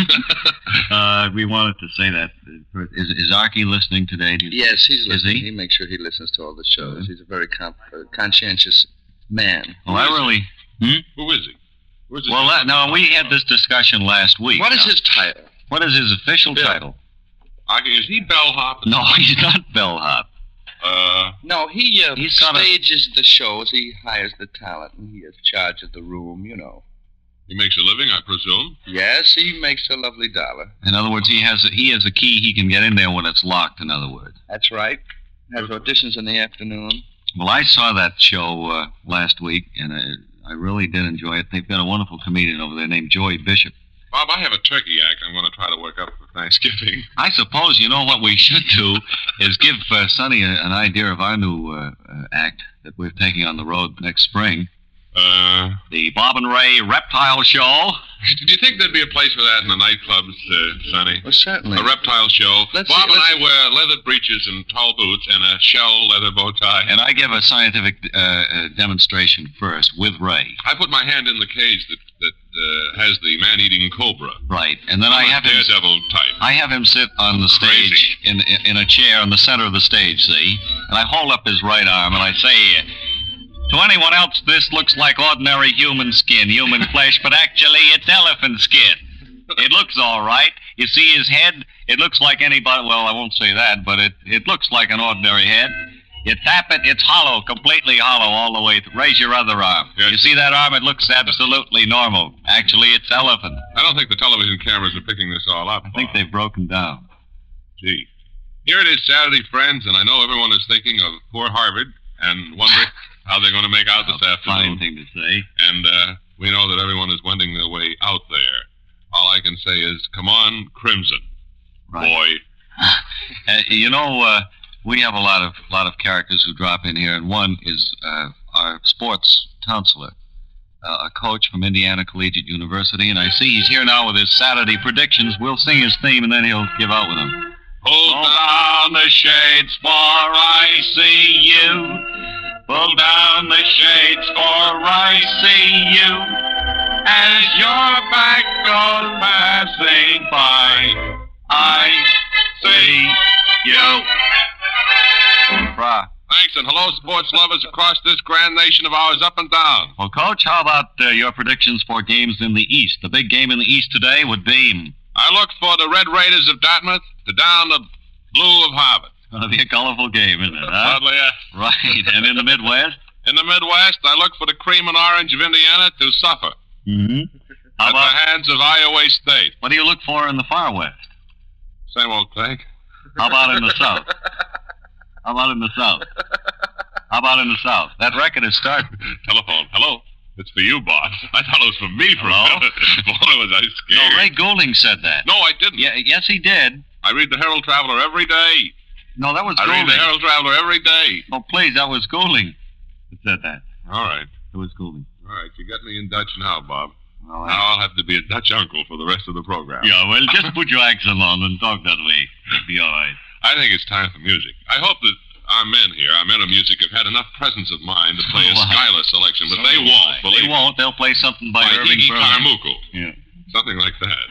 [SPEAKER 14] We wanted to say that. Is Archie listening today?
[SPEAKER 8] Yes, he's listening.
[SPEAKER 14] Is he?
[SPEAKER 8] He makes sure he listens to all the shows. He's a very conscientious man.
[SPEAKER 14] Well, I really...
[SPEAKER 13] Who is he? Where's his
[SPEAKER 14] Well, no, we had this discussion last week.
[SPEAKER 8] What is his title?
[SPEAKER 14] What is his official title?
[SPEAKER 13] Is he bellhop?
[SPEAKER 14] No, he's not bellhop.
[SPEAKER 8] No, he
[SPEAKER 14] He's got a-
[SPEAKER 8] stages the shows. He hires the talent, and he is charge of the room, you know.
[SPEAKER 13] He makes a living, I presume.
[SPEAKER 8] Yes, he makes a lovely dollar.
[SPEAKER 14] In other words, he has a key. He can get in there when it's locked, in other words.
[SPEAKER 8] That's right. Has auditions in the afternoon.
[SPEAKER 14] Well, I saw that show last week, and I really did enjoy it. They've got a wonderful comedian over there named Joey Bishop.
[SPEAKER 13] Bob, I have a turkey act I'm going to try to work up for Thanksgiving.
[SPEAKER 14] I suppose, you know, what we should do is give Sonny an idea of our new act that we're taking on the road next spring. The Bob and Ray Reptile Show.
[SPEAKER 13] Do you think there'd be a place for that in the nightclubs, Sonny?
[SPEAKER 8] Well, certainly.
[SPEAKER 13] A reptile show. Bob and I wear leather breeches and tall boots and a shell leather bow tie.
[SPEAKER 14] And I give a scientific demonstration first with Ray.
[SPEAKER 13] I put my hand in the cage that has the man-eating cobra.
[SPEAKER 14] Right, and then I have him.
[SPEAKER 13] Daredevil type.
[SPEAKER 14] I have him sit on the stage in a chair in the center of the stage. See, and I hold up his right arm and I say, to anyone else, this looks like ordinary human skin, human flesh, but actually it's elephant skin. It looks all right. You see his head? It looks like anybody. Well, I won't say that, but it looks like an ordinary head. You tap it, it's hollow, completely hollow all the way through. Raise your other arm.
[SPEAKER 13] Yes.
[SPEAKER 14] You see that arm? It looks absolutely normal. Actually, it's elephant.
[SPEAKER 13] I don't think the television cameras are picking this all up.
[SPEAKER 14] I think they've broken down.
[SPEAKER 13] Gee. Here it is Saturday, friends, and I know everyone is thinking of poor Harvard and wondering how they're going to make out this afternoon.
[SPEAKER 14] Fine thing to say.
[SPEAKER 13] And we know that everyone is wending their way out there. All I can say is, come on, Crimson, boy.
[SPEAKER 14] You know, we have a lot of characters who drop in here, and one is our sports counselor, a coach from Indiana Collegiate University, and I see he's here now with his Saturday predictions. We'll sing his theme, and then he'll give out with them.
[SPEAKER 13] Pull
[SPEAKER 14] down the shades, for I see you. Pull down the shades, for I see you. As your back goes passing by, I see you.
[SPEAKER 13] Thanks, and hello, sports lovers across this grand nation of ours, up and down.
[SPEAKER 14] Well, Coach, how about your predictions for games in the East? The big game in the East today would be...
[SPEAKER 13] I look for the Red Raiders of Dartmouth to down the Blue of Harvard.
[SPEAKER 14] It's going to be a colorful game, isn't it? Huh?
[SPEAKER 13] Hardly,
[SPEAKER 14] Right, and in the Midwest?
[SPEAKER 13] In the Midwest, I look for the Cream and Orange of Indiana to suffer.
[SPEAKER 14] Mm-hmm.
[SPEAKER 13] At the hands of Iowa State.
[SPEAKER 14] What do you look for in the far West?
[SPEAKER 13] Same old thing.
[SPEAKER 14] How about in the South? How about in the South? How about in the South? That record is starting.
[SPEAKER 13] Telephone. Hello? It's for you, boss. I thought it was for me for a minute. Boy, was I scared.
[SPEAKER 14] No, Ray Goulding said that.
[SPEAKER 13] No, I didn't.
[SPEAKER 14] Yeah, yes, he did.
[SPEAKER 13] I read the Herald Traveler every day.
[SPEAKER 14] No, that was
[SPEAKER 13] I
[SPEAKER 14] Goulding.
[SPEAKER 13] read the Herald Traveler every day.
[SPEAKER 14] Oh, please, that was Goulding that said that.
[SPEAKER 13] All right.
[SPEAKER 14] It was Goulding.
[SPEAKER 13] All
[SPEAKER 16] All right, you got me in Dutch now, Bob. Now I'll have to be a Dutch uncle for the rest of the program.
[SPEAKER 14] Yeah, well, just put your accent on and talk that way. It'll be all right.
[SPEAKER 16] I think it's time for music. I hope that our men here, our men of music, have had enough presence of mind to play a Skylar selection, but they won't.
[SPEAKER 14] They won't. They'll play something by Irving
[SPEAKER 16] Iggy
[SPEAKER 14] Berlin.
[SPEAKER 16] Carmichael.
[SPEAKER 14] Yeah.
[SPEAKER 16] Something like that.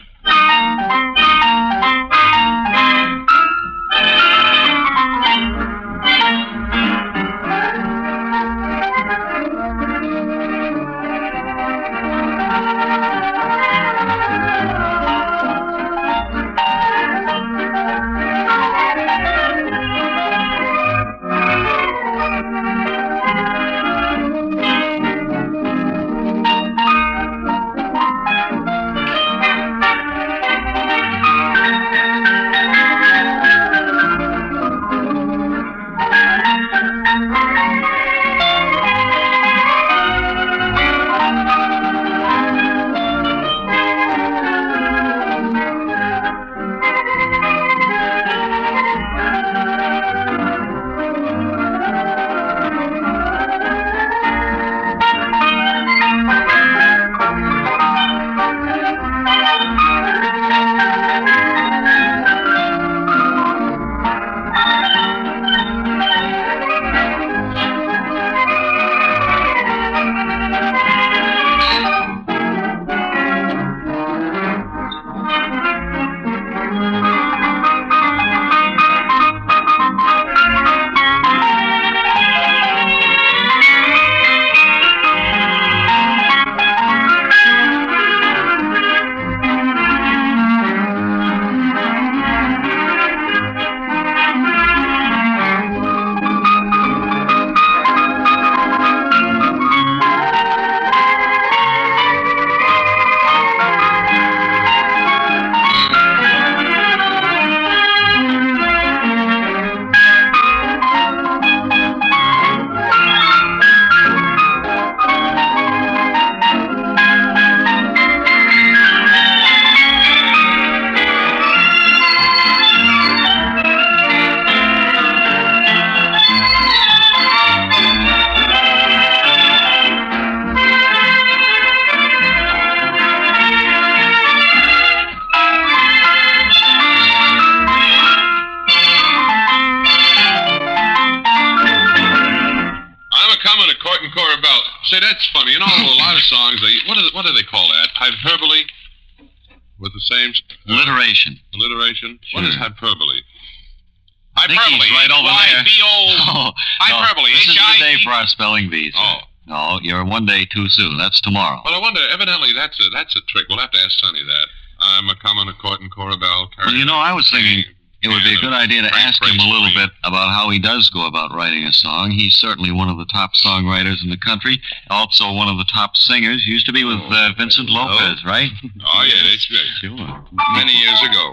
[SPEAKER 16] Say, that's funny. You know, a lot of songs, what do they call that? Hyperbole? With the same...
[SPEAKER 14] alliteration.
[SPEAKER 16] Alliteration? What is hyperbole?
[SPEAKER 14] Hyperbole. Right over there.
[SPEAKER 16] Oh, hyperbole.
[SPEAKER 14] No, this is the day for our spelling bees. Oh. No, you're one day too soon. That's tomorrow.
[SPEAKER 16] Well, I wonder, evidently that's a trick. We'll have to ask Sonny that. I'm a common a court and Corabelle.
[SPEAKER 14] Well, you know, I was thinking it would be a good idea to ask him a little bit about how he does go about writing a song. He's certainly one of the top songwriters in the country, also one of the top singers. Used to be with Vincent Lopez, right?
[SPEAKER 16] Oh, yeah, that's right.
[SPEAKER 14] Sure.
[SPEAKER 17] Many years ago.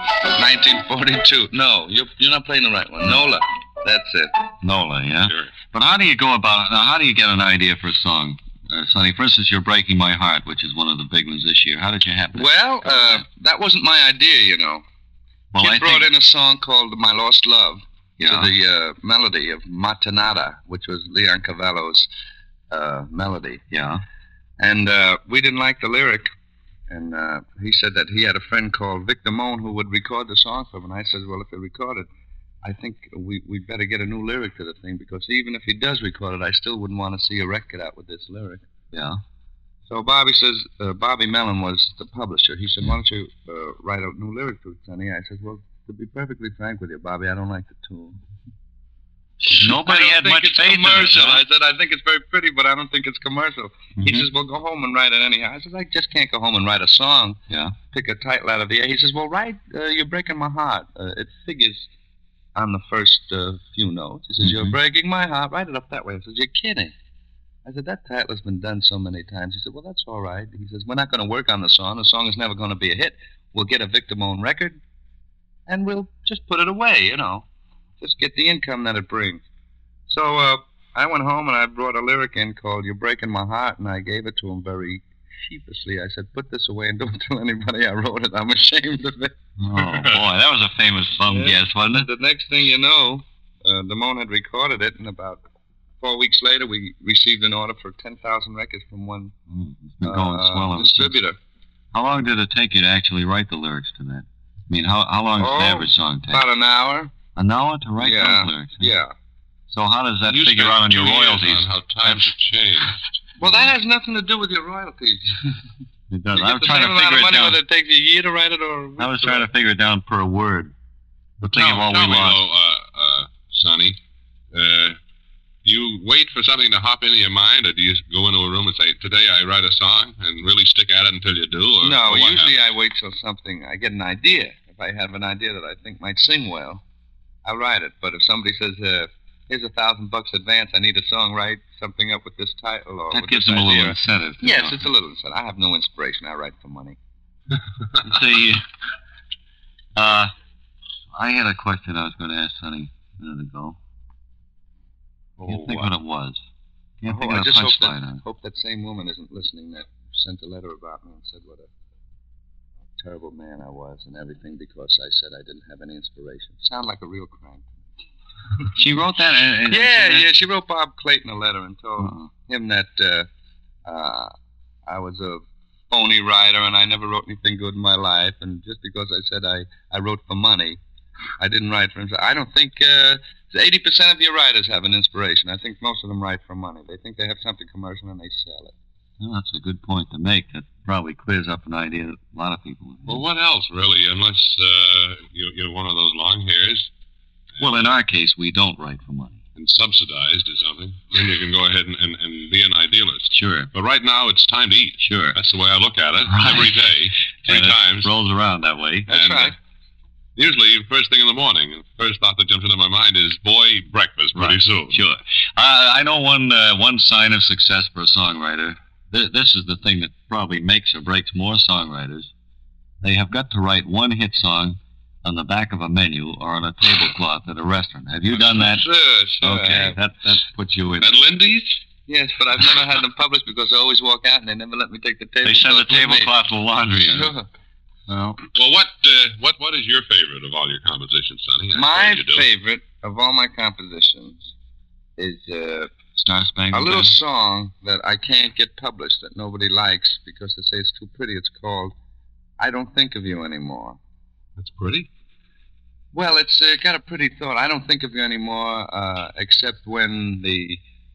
[SPEAKER 17] 1942. No, you're not playing the right one. Nola. That's it.
[SPEAKER 14] Nola, yeah?
[SPEAKER 16] Sure.
[SPEAKER 14] But how do you go about... Now, how do you get an idea for a song? Sonny, for instance, You're Breaking My Heart, which is one of the big ones this year. How did you happen?
[SPEAKER 17] Well, that wasn't my idea, you know.
[SPEAKER 14] Well,
[SPEAKER 17] Kid brought in a song called My Lost Love to the melody of Matanata, which was Leon Cavallo's melody.
[SPEAKER 14] Yeah.
[SPEAKER 17] And we didn't like the lyric. And he said that he had a friend called Vic Damone who would record the song for him. And I said, well, if he recorded, I think we'd better get a new lyric to the thing, because even if he does record it, I still wouldn't want to see a record out with this lyric.
[SPEAKER 14] Yeah.
[SPEAKER 17] So Bobby says, Bobby Mellon was the publisher. He said, why don't you write a new lyric to it, Sonny? I said, well, to be perfectly frank with you, Bobby, I don't like the tune.
[SPEAKER 14] Nobody had much faith in it.
[SPEAKER 17] I said, I think it's very pretty, but I don't think it's commercial. Mm-hmm. He says, well, go home and write it anyhow. I said, I just can't go home and write a song.
[SPEAKER 14] Yeah.
[SPEAKER 17] Pick a title out of the air. He says, well, write You're Breaking My Heart. It figures on the first few notes. He says, You're breaking my heart. Write it up that way. I said, you're kidding. I said, that title has been done so many times. He said, well, that's all right. He says, we're not going to work on the song. The song is never going to be a hit. We'll get a Vic Damone record, and we'll just put it away, you know. Just get the income that it brings. So I went home, and I brought a lyric in called You're Breaking My Heart, and I gave it to him very sheepishly. I said, put this away and don't tell anybody I wrote it. I'm ashamed of it.
[SPEAKER 14] Oh, boy, that was a famous bum guess, wasn't it?
[SPEAKER 17] The next thing you know, Damone had recorded it, and about 4 weeks later, we received an order for 10,000 records from one
[SPEAKER 14] It's been going swell ever since.
[SPEAKER 17] distributor.
[SPEAKER 14] How long did it take you to actually write the lyrics to that? I mean, how long does an average song take?
[SPEAKER 17] About an hour.
[SPEAKER 14] An hour to write those lyrics?
[SPEAKER 17] Yeah.
[SPEAKER 14] So how does that
[SPEAKER 16] You
[SPEAKER 14] figure
[SPEAKER 16] spent
[SPEAKER 14] out on your
[SPEAKER 16] 2 years
[SPEAKER 14] royalties?
[SPEAKER 16] on how times have changed.
[SPEAKER 17] Well, that has nothing to do with your royalties.
[SPEAKER 14] It does.
[SPEAKER 17] You
[SPEAKER 14] I
[SPEAKER 17] get
[SPEAKER 14] was
[SPEAKER 17] the
[SPEAKER 14] trying
[SPEAKER 17] same
[SPEAKER 14] to
[SPEAKER 17] amount
[SPEAKER 14] figure
[SPEAKER 17] of
[SPEAKER 14] it
[SPEAKER 17] money
[SPEAKER 14] down.
[SPEAKER 17] whether it takes you a year to write it or a week
[SPEAKER 14] I was
[SPEAKER 17] to
[SPEAKER 14] trying
[SPEAKER 17] write
[SPEAKER 14] to figure it down per word. But think of all we
[SPEAKER 16] Tell me,
[SPEAKER 14] lost.
[SPEAKER 16] though, Sonny, you wait for something to hop into your mind, or do you go into a room and say, today I write a song, and really stick at it until you do? Or,
[SPEAKER 17] No,
[SPEAKER 16] or what
[SPEAKER 17] usually
[SPEAKER 16] happens?
[SPEAKER 17] I wait till something, I get an idea. If I have an idea that I think might sing well, I'll write it. But if somebody says, here's $1,000 advance, I need a song, write something up with this title or
[SPEAKER 14] That
[SPEAKER 17] with
[SPEAKER 14] gives
[SPEAKER 17] this
[SPEAKER 14] them a little
[SPEAKER 17] idea.
[SPEAKER 14] incentive.
[SPEAKER 17] Yes, it's a little incentive. I have no inspiration. I write for money.
[SPEAKER 14] See, I had a question I was going to ask Sonny a minute ago. Can't think what it was. Can't think
[SPEAKER 17] I
[SPEAKER 14] of the
[SPEAKER 17] just
[SPEAKER 14] punchline on it.
[SPEAKER 17] hope that same woman isn't listening that sent a letter about me and said what a terrible man I was and everything because I said I didn't have any inspiration. Sound like a real crime.
[SPEAKER 14] She wrote that?
[SPEAKER 17] Yeah, she wrote Bob Clayton a letter and told him that I was a phony writer and I never wrote anything good in my life, and just because I said I wrote for money, I didn't write for him. I don't think 80% of your writers have an inspiration. I think most of them write for money. They think they have something commercial and they sell it.
[SPEAKER 14] Well, that's a good point to make. That probably clears up an idea that a lot of people have.
[SPEAKER 16] Well, what else, really, unless you're one of those long hairs?
[SPEAKER 14] Well, in our case, we don't write for money.
[SPEAKER 16] And subsidized or something. Then you can go ahead and be an idealist.
[SPEAKER 14] Sure.
[SPEAKER 16] But right now, it's time to eat.
[SPEAKER 14] Sure.
[SPEAKER 16] That's the way I look at it.
[SPEAKER 14] Right.
[SPEAKER 16] Every day, three
[SPEAKER 14] And it
[SPEAKER 16] times.
[SPEAKER 14] rolls around that way.
[SPEAKER 17] That's right.
[SPEAKER 16] Usually, first thing in the morning. The first thought that jumps into my mind is, boy, breakfast pretty soon.
[SPEAKER 14] Sure. I know one sign of success for a songwriter. This is the thing that probably makes or breaks more songwriters. They have got to write one hit song on the back of a menu or on a tablecloth at a restaurant. Have you done that?
[SPEAKER 17] Sure.
[SPEAKER 14] Okay, that puts you in.
[SPEAKER 16] At Lindy's?
[SPEAKER 17] Yes, but I've never had them published because I always walk out and they never let me take the tablecloth.
[SPEAKER 14] They send the
[SPEAKER 17] with me.
[SPEAKER 14] tablecloth to laundry.
[SPEAKER 17] Sure.
[SPEAKER 14] Well,
[SPEAKER 16] what is your favorite of all your compositions, Sonny? I
[SPEAKER 17] My
[SPEAKER 16] suppose you do.
[SPEAKER 17] favorite of all my compositions is
[SPEAKER 14] Star
[SPEAKER 17] a
[SPEAKER 14] Spangled
[SPEAKER 17] little
[SPEAKER 14] Banner.
[SPEAKER 17] song that I can't get published that nobody likes because they say it's too pretty. It's called I Don't Think of You Anymore.
[SPEAKER 16] That's pretty.
[SPEAKER 17] Well, it's got a pretty thought. I don't think of you anymore except when the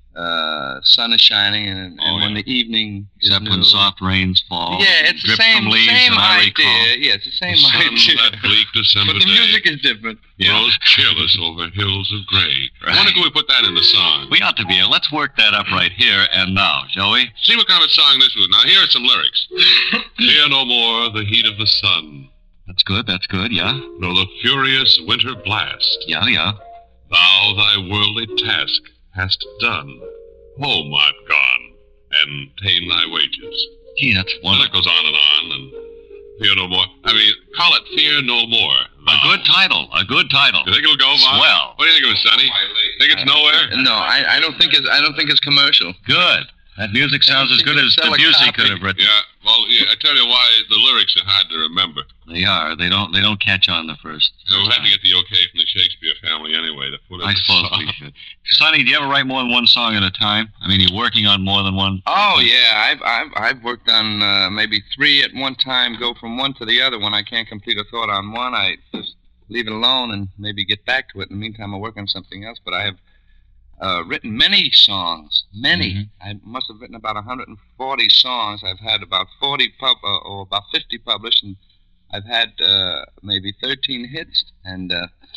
[SPEAKER 17] sun is shining and when the evening
[SPEAKER 14] Except
[SPEAKER 17] is
[SPEAKER 14] when
[SPEAKER 17] new.
[SPEAKER 14] soft rains fall.
[SPEAKER 17] Yeah, it's the
[SPEAKER 14] drip
[SPEAKER 17] same,
[SPEAKER 14] from leaves,
[SPEAKER 17] same
[SPEAKER 14] and I
[SPEAKER 17] idea.
[SPEAKER 14] recall.
[SPEAKER 17] Yeah, it's the same
[SPEAKER 16] The sun's
[SPEAKER 17] idea.
[SPEAKER 16] that bleak December
[SPEAKER 17] But the
[SPEAKER 16] day
[SPEAKER 17] music is different.
[SPEAKER 16] grows cheerless over hills of gray. I wonder if we put that in the song.
[SPEAKER 14] We ought to be. Let's work that up right here and now, shall we?
[SPEAKER 16] See what kind of song this was. Now, here are some lyrics. Fear no more the heat of the sun,
[SPEAKER 14] That's good, yeah.
[SPEAKER 16] nor the furious winter blast.
[SPEAKER 14] Yeah.
[SPEAKER 16] Thou thy worldly task hast done. Home I've gone, and ta'en thy wages.
[SPEAKER 14] Gee, that's
[SPEAKER 16] Well,
[SPEAKER 14] wonderful.
[SPEAKER 16] it goes on and on, and fear no more. I mean, call it Fear No More.
[SPEAKER 14] A good title.
[SPEAKER 16] You think it'll go, Bob?
[SPEAKER 14] Swell.
[SPEAKER 16] What do you think of it, Sonny? Think it's nowhere?
[SPEAKER 17] No, I don't think it's commercial.
[SPEAKER 14] Good. That music sounds as good as Debussy could have written.
[SPEAKER 16] Yeah, well, I tell you why the lyrics are hard to remember.
[SPEAKER 14] They are. They don't catch on the first.
[SPEAKER 16] We'll have to get the okay from the Shakespeare family anyway to put it
[SPEAKER 14] I
[SPEAKER 16] in the
[SPEAKER 14] suppose
[SPEAKER 16] song.
[SPEAKER 14] we should. Sonny, do you ever write more than one song at a time? I mean, you're working on more than one.
[SPEAKER 17] Oh yeah, I've worked on maybe 3 at one time. Go from one to the other. When I can't complete a thought on one, I just leave it alone and maybe get back to it. In the meantime, I work on something else. But I have written many songs. Many. I must have written about 140 songs. I've had about 40 or about 50 published, and I've had maybe 13 hits. And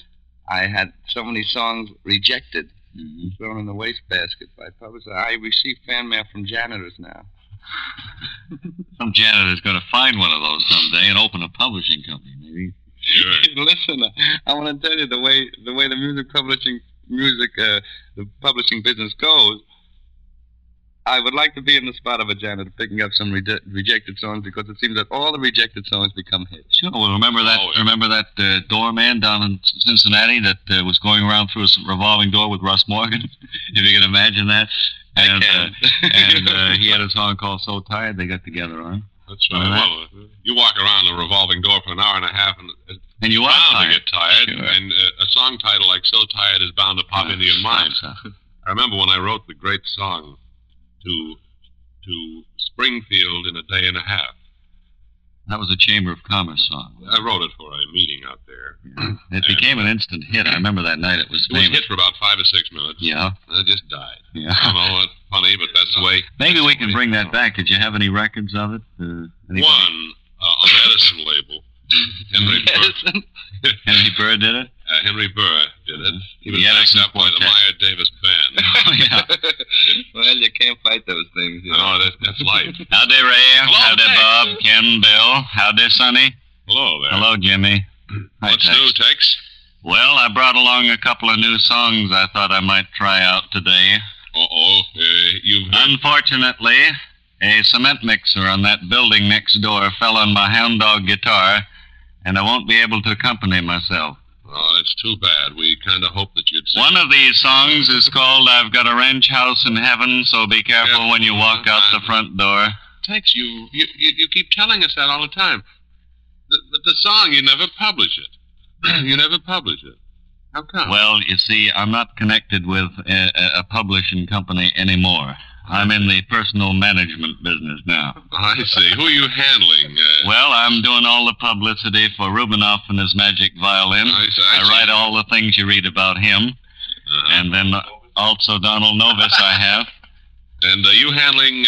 [SPEAKER 17] I had so many songs rejected, thrown in the wastebasket by publishers. I receive fan mail from janitors now.
[SPEAKER 14] Some janitor's going to find one of those someday and open a publishing company, maybe.
[SPEAKER 16] Sure.
[SPEAKER 17] Listen, I want to tell you the way the music publishing business goes. I would like to be in the spot of a janitor picking up some rejected songs because it seems that all the rejected songs become hits.
[SPEAKER 14] Sure. Well, remember that doorman down in Cincinnati that was going around through a revolving door with Russ Morgan? If you can imagine that. And he had a song called "So Tired." They got together on.
[SPEAKER 16] That's right. Well, you walk around the revolving door for an hour and a half, and
[SPEAKER 14] you are
[SPEAKER 16] bound
[SPEAKER 14] tired.
[SPEAKER 16] to get tired.
[SPEAKER 14] Sure.
[SPEAKER 16] And a song title like "So Tired" is bound to pop into your mind. I remember when I wrote the great song to Springfield in a day and a half.
[SPEAKER 14] That was a Chamber of Commerce song.
[SPEAKER 16] I wrote it for a meeting out there.
[SPEAKER 14] It became an instant hit. I remember that night it was
[SPEAKER 16] It was
[SPEAKER 14] famous.
[SPEAKER 16] hit for about 5 or 6 minutes.
[SPEAKER 14] Yeah.
[SPEAKER 16] And it just died.
[SPEAKER 14] Yeah.
[SPEAKER 16] I don't know, it's funny, but that's the way.
[SPEAKER 14] Maybe we can bring that back. Did you have any records of it? Anybody?
[SPEAKER 16] One, a medicine label. Henry Burr.
[SPEAKER 14] Henry Burr did it?
[SPEAKER 16] Henry Burr did it. He was
[SPEAKER 14] The
[SPEAKER 16] backed
[SPEAKER 14] Edison
[SPEAKER 16] up by the
[SPEAKER 14] Quartet.
[SPEAKER 16] Meyer Davis Band.
[SPEAKER 14] Oh, yeah.
[SPEAKER 17] Well, you can't fight those things. You know.
[SPEAKER 16] No, that's life.
[SPEAKER 14] Howdy, Ray.
[SPEAKER 16] Hello,
[SPEAKER 14] Howdy,
[SPEAKER 16] Tex.
[SPEAKER 14] Bob, Ken, Bill. Howdy, Sonny.
[SPEAKER 16] Hello there.
[SPEAKER 14] Hello, Jimmy. Hi,
[SPEAKER 16] What's
[SPEAKER 14] Tex.
[SPEAKER 16] new, Tex?
[SPEAKER 14] Well, I brought along a couple of new songs I thought I might try out today.
[SPEAKER 16] Uh-oh. You've...
[SPEAKER 14] Unfortunately, a cement mixer on that building next door fell on my hound dog guitar, and I won't be able to accompany myself.
[SPEAKER 16] Oh, that's too bad. We kind of hoped that you'd sing.
[SPEAKER 14] One of these songs is called I've Got a Ranch House in Heaven, so be careful when you walk out the front door.
[SPEAKER 16] Tex, you keep telling us that all the time. But the song, you never publish it. You never publish it. How come?
[SPEAKER 14] Well, you see, I'm not connected with a publishing company anymore. I'm in the personal management business now.
[SPEAKER 16] I see. Who are you handling?
[SPEAKER 14] Well, I'm doing all the publicity for Rubinoff and his magic violin.
[SPEAKER 16] I see.
[SPEAKER 14] I write all the things you read about him. And then also Donald Novis I have.
[SPEAKER 16] And you handling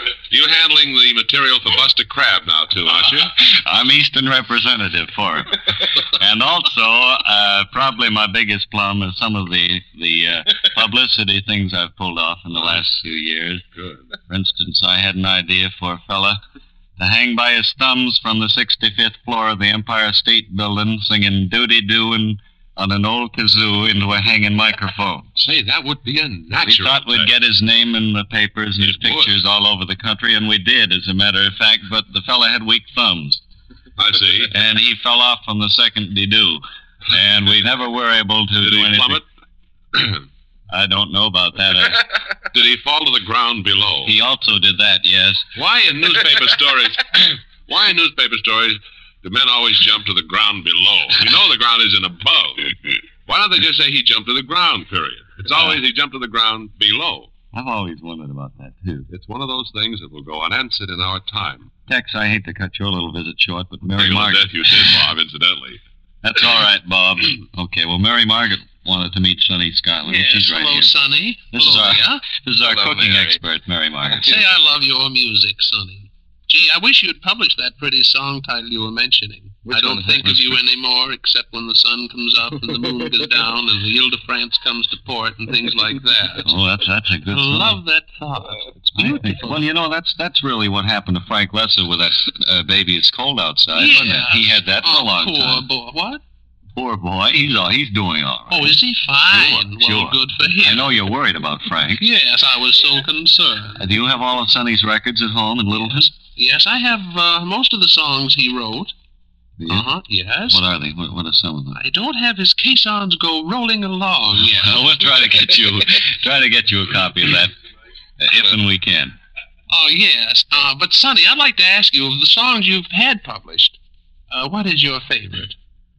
[SPEAKER 16] the material for Buster Crabbe now, too, aren't you?
[SPEAKER 14] I'm Eastern representative for him. And also, probably my biggest plum is some of the publicity things I've pulled off in the last few years.
[SPEAKER 16] Good.
[SPEAKER 14] For instance, I had an idea for a fella to hang by his thumbs from the 65th floor of the Empire State Building singing doody-doo and on an old kazoo into a hanging microphone.
[SPEAKER 16] Say, that would be a
[SPEAKER 14] We
[SPEAKER 16] natural.
[SPEAKER 14] thought we'd get his name in the papers and his pictures all over the country, and we did, as a matter of fact, but the fella had weak thumbs.
[SPEAKER 16] I see.
[SPEAKER 14] And he fell off on the second de-do. And we never were able to
[SPEAKER 16] Did
[SPEAKER 14] do
[SPEAKER 16] he
[SPEAKER 14] anything.
[SPEAKER 16] plummet?
[SPEAKER 14] I don't know about that.
[SPEAKER 16] Did he fall to the ground below?
[SPEAKER 14] He also did that, yes.
[SPEAKER 16] Why in newspaper stories? Why in newspaper stories do men always jump to the ground below? You know the ground isn't above. Why don't they just say he jumped to the ground, period? It's always he jumped to the ground below.
[SPEAKER 14] I've always wondered about that, too.
[SPEAKER 16] It's one of those things that will go unanswered in our time.
[SPEAKER 14] Tex, I hate to cut your little visit short, but Mary
[SPEAKER 16] Tickle to
[SPEAKER 14] Margaret...
[SPEAKER 16] death you did, Bob, incidentally.
[SPEAKER 14] That's all right, Bob. Okay, well, Mary Margaret wanted to meet Sonny Scotland.
[SPEAKER 18] Yes,
[SPEAKER 14] She's right
[SPEAKER 18] hello,
[SPEAKER 14] here.
[SPEAKER 18] Sonny.
[SPEAKER 14] This is
[SPEAKER 18] Hello,
[SPEAKER 14] our,
[SPEAKER 18] yeah?
[SPEAKER 14] this is our
[SPEAKER 18] Hello,
[SPEAKER 14] cooking
[SPEAKER 18] Mary.
[SPEAKER 14] expert, Mary Margaret.
[SPEAKER 18] Say I love your music, Sonny. Gee, I wish you'd publish that pretty song title you were mentioning.
[SPEAKER 17] Which
[SPEAKER 18] I don't
[SPEAKER 17] one?
[SPEAKER 18] think of you anymore except when the sun comes up and the moon goes down and the Ile de France comes to port and things like that.
[SPEAKER 14] Oh, that's a good
[SPEAKER 18] I
[SPEAKER 14] song.
[SPEAKER 18] love that thought. It's
[SPEAKER 14] I think-
[SPEAKER 18] beautiful.
[SPEAKER 14] well, you know, that's really what happened to Frank Lesser with that Baby It's Cold Outside, wasn't it?
[SPEAKER 18] Yeah.
[SPEAKER 14] He had that for a long
[SPEAKER 18] poor
[SPEAKER 14] time.
[SPEAKER 18] boy. What?
[SPEAKER 14] Poor boy. He's doing all right.
[SPEAKER 18] Oh, is he fine?
[SPEAKER 14] Sure,
[SPEAKER 18] Well,
[SPEAKER 14] sure.
[SPEAKER 18] good for him.
[SPEAKER 14] I know you're worried about Frank.
[SPEAKER 18] Yes, I was so concerned.
[SPEAKER 14] Do you have all of Sonny's records at home in Littleton?
[SPEAKER 18] Yes, I have most of the songs he wrote.
[SPEAKER 14] Yeah.
[SPEAKER 18] Yes.
[SPEAKER 14] What are they? What are some of them?
[SPEAKER 18] I don't have his caissons go rolling along yet.
[SPEAKER 14] Well, we'll try to get you a copy of that, if and we can.
[SPEAKER 18] Oh, yes. But, Sonny, I'd like to ask you, of the songs you've had published, what is your favorite?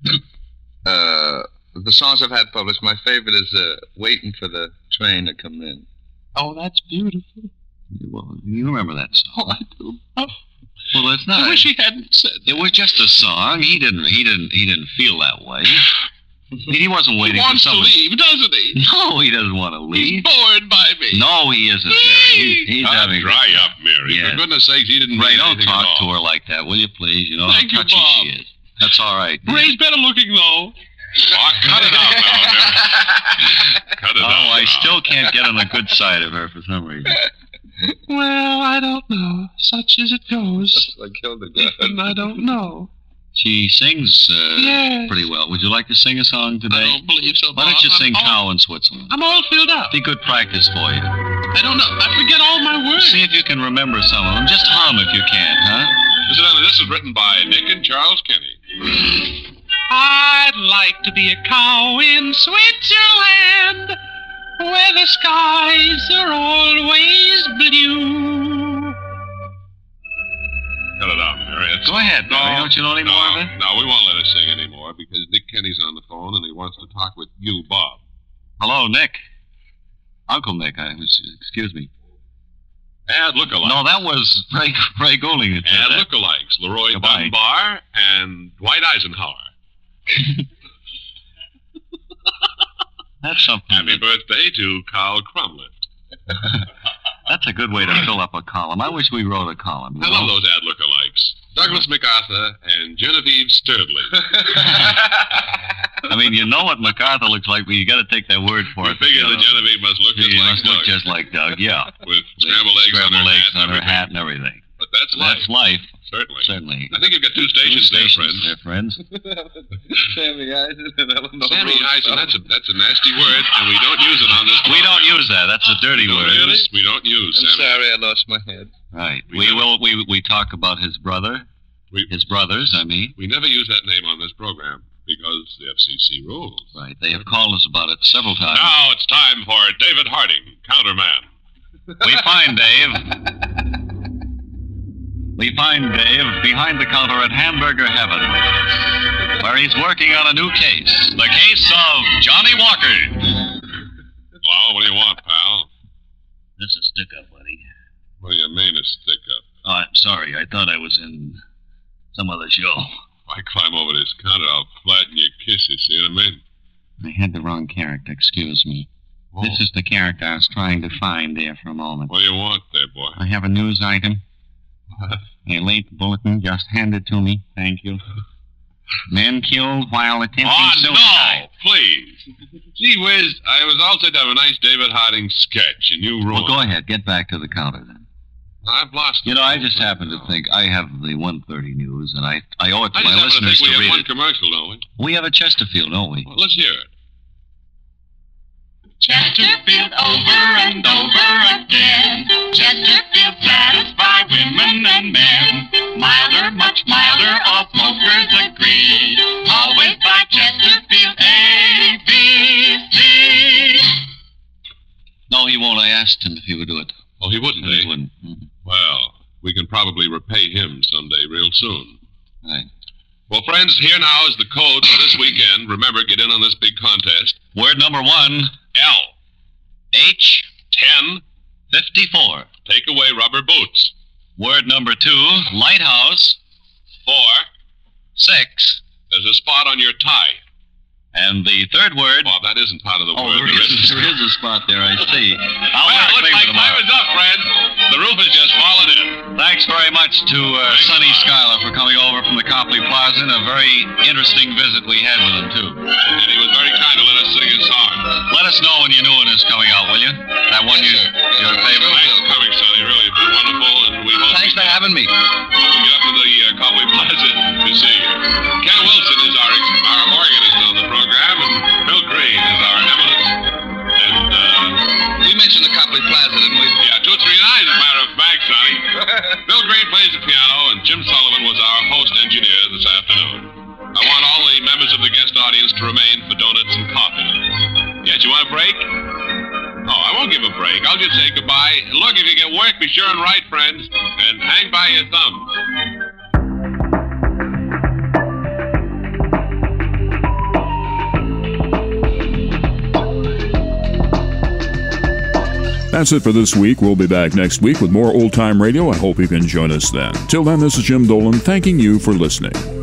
[SPEAKER 17] The songs I've had published, my favorite is Waiting for the Train to Come In.
[SPEAKER 18] Oh, that's beautiful.
[SPEAKER 14] Well, you remember that song?
[SPEAKER 18] Oh, I do. Oh,
[SPEAKER 14] Well, it's not.
[SPEAKER 18] I wish he hadn't said that.
[SPEAKER 14] It was just a song. He didn't feel that way. He wasn't
[SPEAKER 18] He
[SPEAKER 14] waiting for
[SPEAKER 18] wants to
[SPEAKER 14] someone.
[SPEAKER 18] leave, doesn't he?
[SPEAKER 14] No, he doesn't want to
[SPEAKER 18] He's
[SPEAKER 14] leave.
[SPEAKER 18] bored by me.
[SPEAKER 14] No, he isn't, Mary. He's having.
[SPEAKER 16] Dry up, Mary.
[SPEAKER 14] Yes.
[SPEAKER 16] For goodness sakes, he didn't
[SPEAKER 14] Ray,
[SPEAKER 16] mean
[SPEAKER 14] don't
[SPEAKER 16] anything
[SPEAKER 14] talk
[SPEAKER 16] at
[SPEAKER 14] to
[SPEAKER 16] all.
[SPEAKER 14] her like that, will you, please? You know
[SPEAKER 18] Thank you,
[SPEAKER 14] how touchy
[SPEAKER 18] Bob.
[SPEAKER 14] she is. That's all right.
[SPEAKER 18] Ray's better looking, though.
[SPEAKER 16] Oh, cut it out now, Mary. Cut it
[SPEAKER 14] Oh,
[SPEAKER 16] out
[SPEAKER 14] I
[SPEAKER 16] now.
[SPEAKER 14] still can't get on the good side of her for some reason.
[SPEAKER 18] Well, I don't know. Such as it goes.
[SPEAKER 17] I killed the guy.
[SPEAKER 18] And I don't know.
[SPEAKER 14] She sings
[SPEAKER 18] Yes.
[SPEAKER 14] pretty well. Would you like to sing a song
[SPEAKER 18] I
[SPEAKER 14] today?
[SPEAKER 18] don't believe so,
[SPEAKER 14] Why don't you
[SPEAKER 18] Bob.
[SPEAKER 14] sing
[SPEAKER 18] I'm all-
[SPEAKER 14] Cow in Switzerland?
[SPEAKER 18] I'm all filled up.
[SPEAKER 14] Be good practice for you.
[SPEAKER 18] I don't know. I forget all my words.
[SPEAKER 14] See if you can remember some of them. Just hum if you can, huh?
[SPEAKER 16] Incidentally, this is written by Nick and Charles Kenny.
[SPEAKER 18] I'd like to be a cow in Switzerland, where the skies are always blue.
[SPEAKER 16] Cut it out, Mary. It's-
[SPEAKER 14] Go ahead, Mary. Don't you know any more of it?
[SPEAKER 16] No, we won't let her sing anymore because Nick Kenny's on the phone and he wants to talk with you, Bob.
[SPEAKER 14] Hello, Nick. Uncle Nick. Excuse me.
[SPEAKER 16] Ad lookalikes.
[SPEAKER 14] No, that was Ray Goulding.
[SPEAKER 16] Ad lookalikes. Leroy Dunbar and Dwight Eisenhower.
[SPEAKER 14] That's something.
[SPEAKER 16] Happy birthday to Carl Crumlin.
[SPEAKER 14] That's a good way to fill up a column. I wish we wrote a column.
[SPEAKER 16] I love those ad lookalikes. Douglas MacArthur and Genevieve Sturdley.
[SPEAKER 14] I mean, you know what MacArthur looks like, but you got to take that word for it.
[SPEAKER 16] I figure that Genevieve must look just like Doug.
[SPEAKER 14] Just like Doug, yeah.
[SPEAKER 16] With scrambled eggs on her
[SPEAKER 14] hat and everything.
[SPEAKER 16] But that's life.
[SPEAKER 14] That's life.
[SPEAKER 16] Certainly. I think you've got two stations there, friends.
[SPEAKER 17] Sammy Eisen and Eleanor
[SPEAKER 16] Sammy Eisen, that's a nasty word, and we don't use it on this program.
[SPEAKER 14] We don't use that. That's a dirty word.
[SPEAKER 16] Really? We don't use,
[SPEAKER 17] I'm
[SPEAKER 16] Sammy.
[SPEAKER 17] sorry, I lost my head.
[SPEAKER 14] Right. We talk about his brother. His brothers, I mean.
[SPEAKER 16] We never use that name on this program because the FCC rules.
[SPEAKER 14] Right. They have called us about it several times.
[SPEAKER 16] Now it's time for David Harding, counterman.
[SPEAKER 14] We find Dave behind the counter at Hamburger Heaven, where he's working on a new case. The case of Johnny Walker.
[SPEAKER 16] Well, what do you want, pal?
[SPEAKER 14] This is stick-up, buddy.
[SPEAKER 16] What do you mean a stick-up?
[SPEAKER 14] Oh, I'm sorry. I thought I was in some other show.
[SPEAKER 16] If I climb over this counter, I'll flatten your kisses. See what I mean?
[SPEAKER 19] I had the wrong character. Excuse me.
[SPEAKER 16] Oh.
[SPEAKER 19] This is the character I was trying to find there for a moment.
[SPEAKER 16] What do you want there, boy?
[SPEAKER 19] I have a news item.
[SPEAKER 16] What?
[SPEAKER 19] A late bulletin just handed to me. Thank you. Men killed while attempting suicide.
[SPEAKER 16] No, please. Gee whiz, I was all set to have a nice David Harding sketch, and you ruined
[SPEAKER 14] Well, go ahead. Get back to the counter, then.
[SPEAKER 16] I've lost it.
[SPEAKER 14] You know, I just happen to think I have the 1:30 news, and I owe it to my
[SPEAKER 16] I just happen to
[SPEAKER 14] listeners
[SPEAKER 16] think we
[SPEAKER 14] to
[SPEAKER 16] have
[SPEAKER 14] read
[SPEAKER 16] one
[SPEAKER 14] it.
[SPEAKER 16] commercial, don't we?
[SPEAKER 14] We have a Chesterfield, don't we?
[SPEAKER 16] Well, let's hear it.
[SPEAKER 20] Chesterfield over and over again. Chesterfield satisfy women and men. Milder, much milder, all smokers agree. Always buy Chesterfield ABC.
[SPEAKER 14] No, he won't. I asked him if he would do it.
[SPEAKER 16] Oh, he wouldn't,
[SPEAKER 14] He
[SPEAKER 16] eh?
[SPEAKER 14] wouldn't.
[SPEAKER 16] Well, we can probably repay him someday real soon.
[SPEAKER 14] Right.
[SPEAKER 16] Well, friends, here now is the code for this weekend. Remember, get in on this big contest.
[SPEAKER 14] Word number 1.
[SPEAKER 16] L.
[SPEAKER 14] H.
[SPEAKER 16] 10.
[SPEAKER 14] 54.
[SPEAKER 16] Take away rubber boots.
[SPEAKER 14] Word number 2. Lighthouse.
[SPEAKER 16] 4.
[SPEAKER 14] 6.
[SPEAKER 16] There's a spot on your tie.
[SPEAKER 14] And the third word.
[SPEAKER 16] Oh, that isn't part of the
[SPEAKER 14] Oh,
[SPEAKER 16] word.
[SPEAKER 14] there is a spot there, I see. I'll
[SPEAKER 16] Well,
[SPEAKER 14] wear a
[SPEAKER 16] looks
[SPEAKER 14] clean
[SPEAKER 16] like
[SPEAKER 14] tomorrow.
[SPEAKER 16] time is up, friends. The roof has just fallen in.
[SPEAKER 14] Thanks very much to Sonny Schuyler for coming over from the Copley Plaza, and a very interesting visit we had with him, too.
[SPEAKER 16] And he was very kind to let us sing his song.
[SPEAKER 14] Let us know when your new one is coming out, will you? That one your favorite?
[SPEAKER 16] Thanks for coming, Sonny. Really, it's been wonderful, and we hope
[SPEAKER 14] Thanks for having me.
[SPEAKER 16] we'll get up to the Copley Plaza to see you. Ken Wilson is our organist on the program, and Bill Green is our eminent. And
[SPEAKER 17] We mentioned the Copley Plaza, didn't we?
[SPEAKER 16] yeah, 239 as a matter of fact, Sonny. Bill Green plays the piano, and Jim Sullivan was our host engineer this afternoon. I want all the members of the guest audience to remain for donuts and coffee. Yes, you want a break? Oh, I won't give a break. I'll just say goodbye. Look, if you get work, be sure and write, friends, and hang by your thumbs.
[SPEAKER 2] That's it for this week. We'll be back next week with more old-time radio. I hope you can join us then. Till then, this is Jim Dolan thanking you for listening.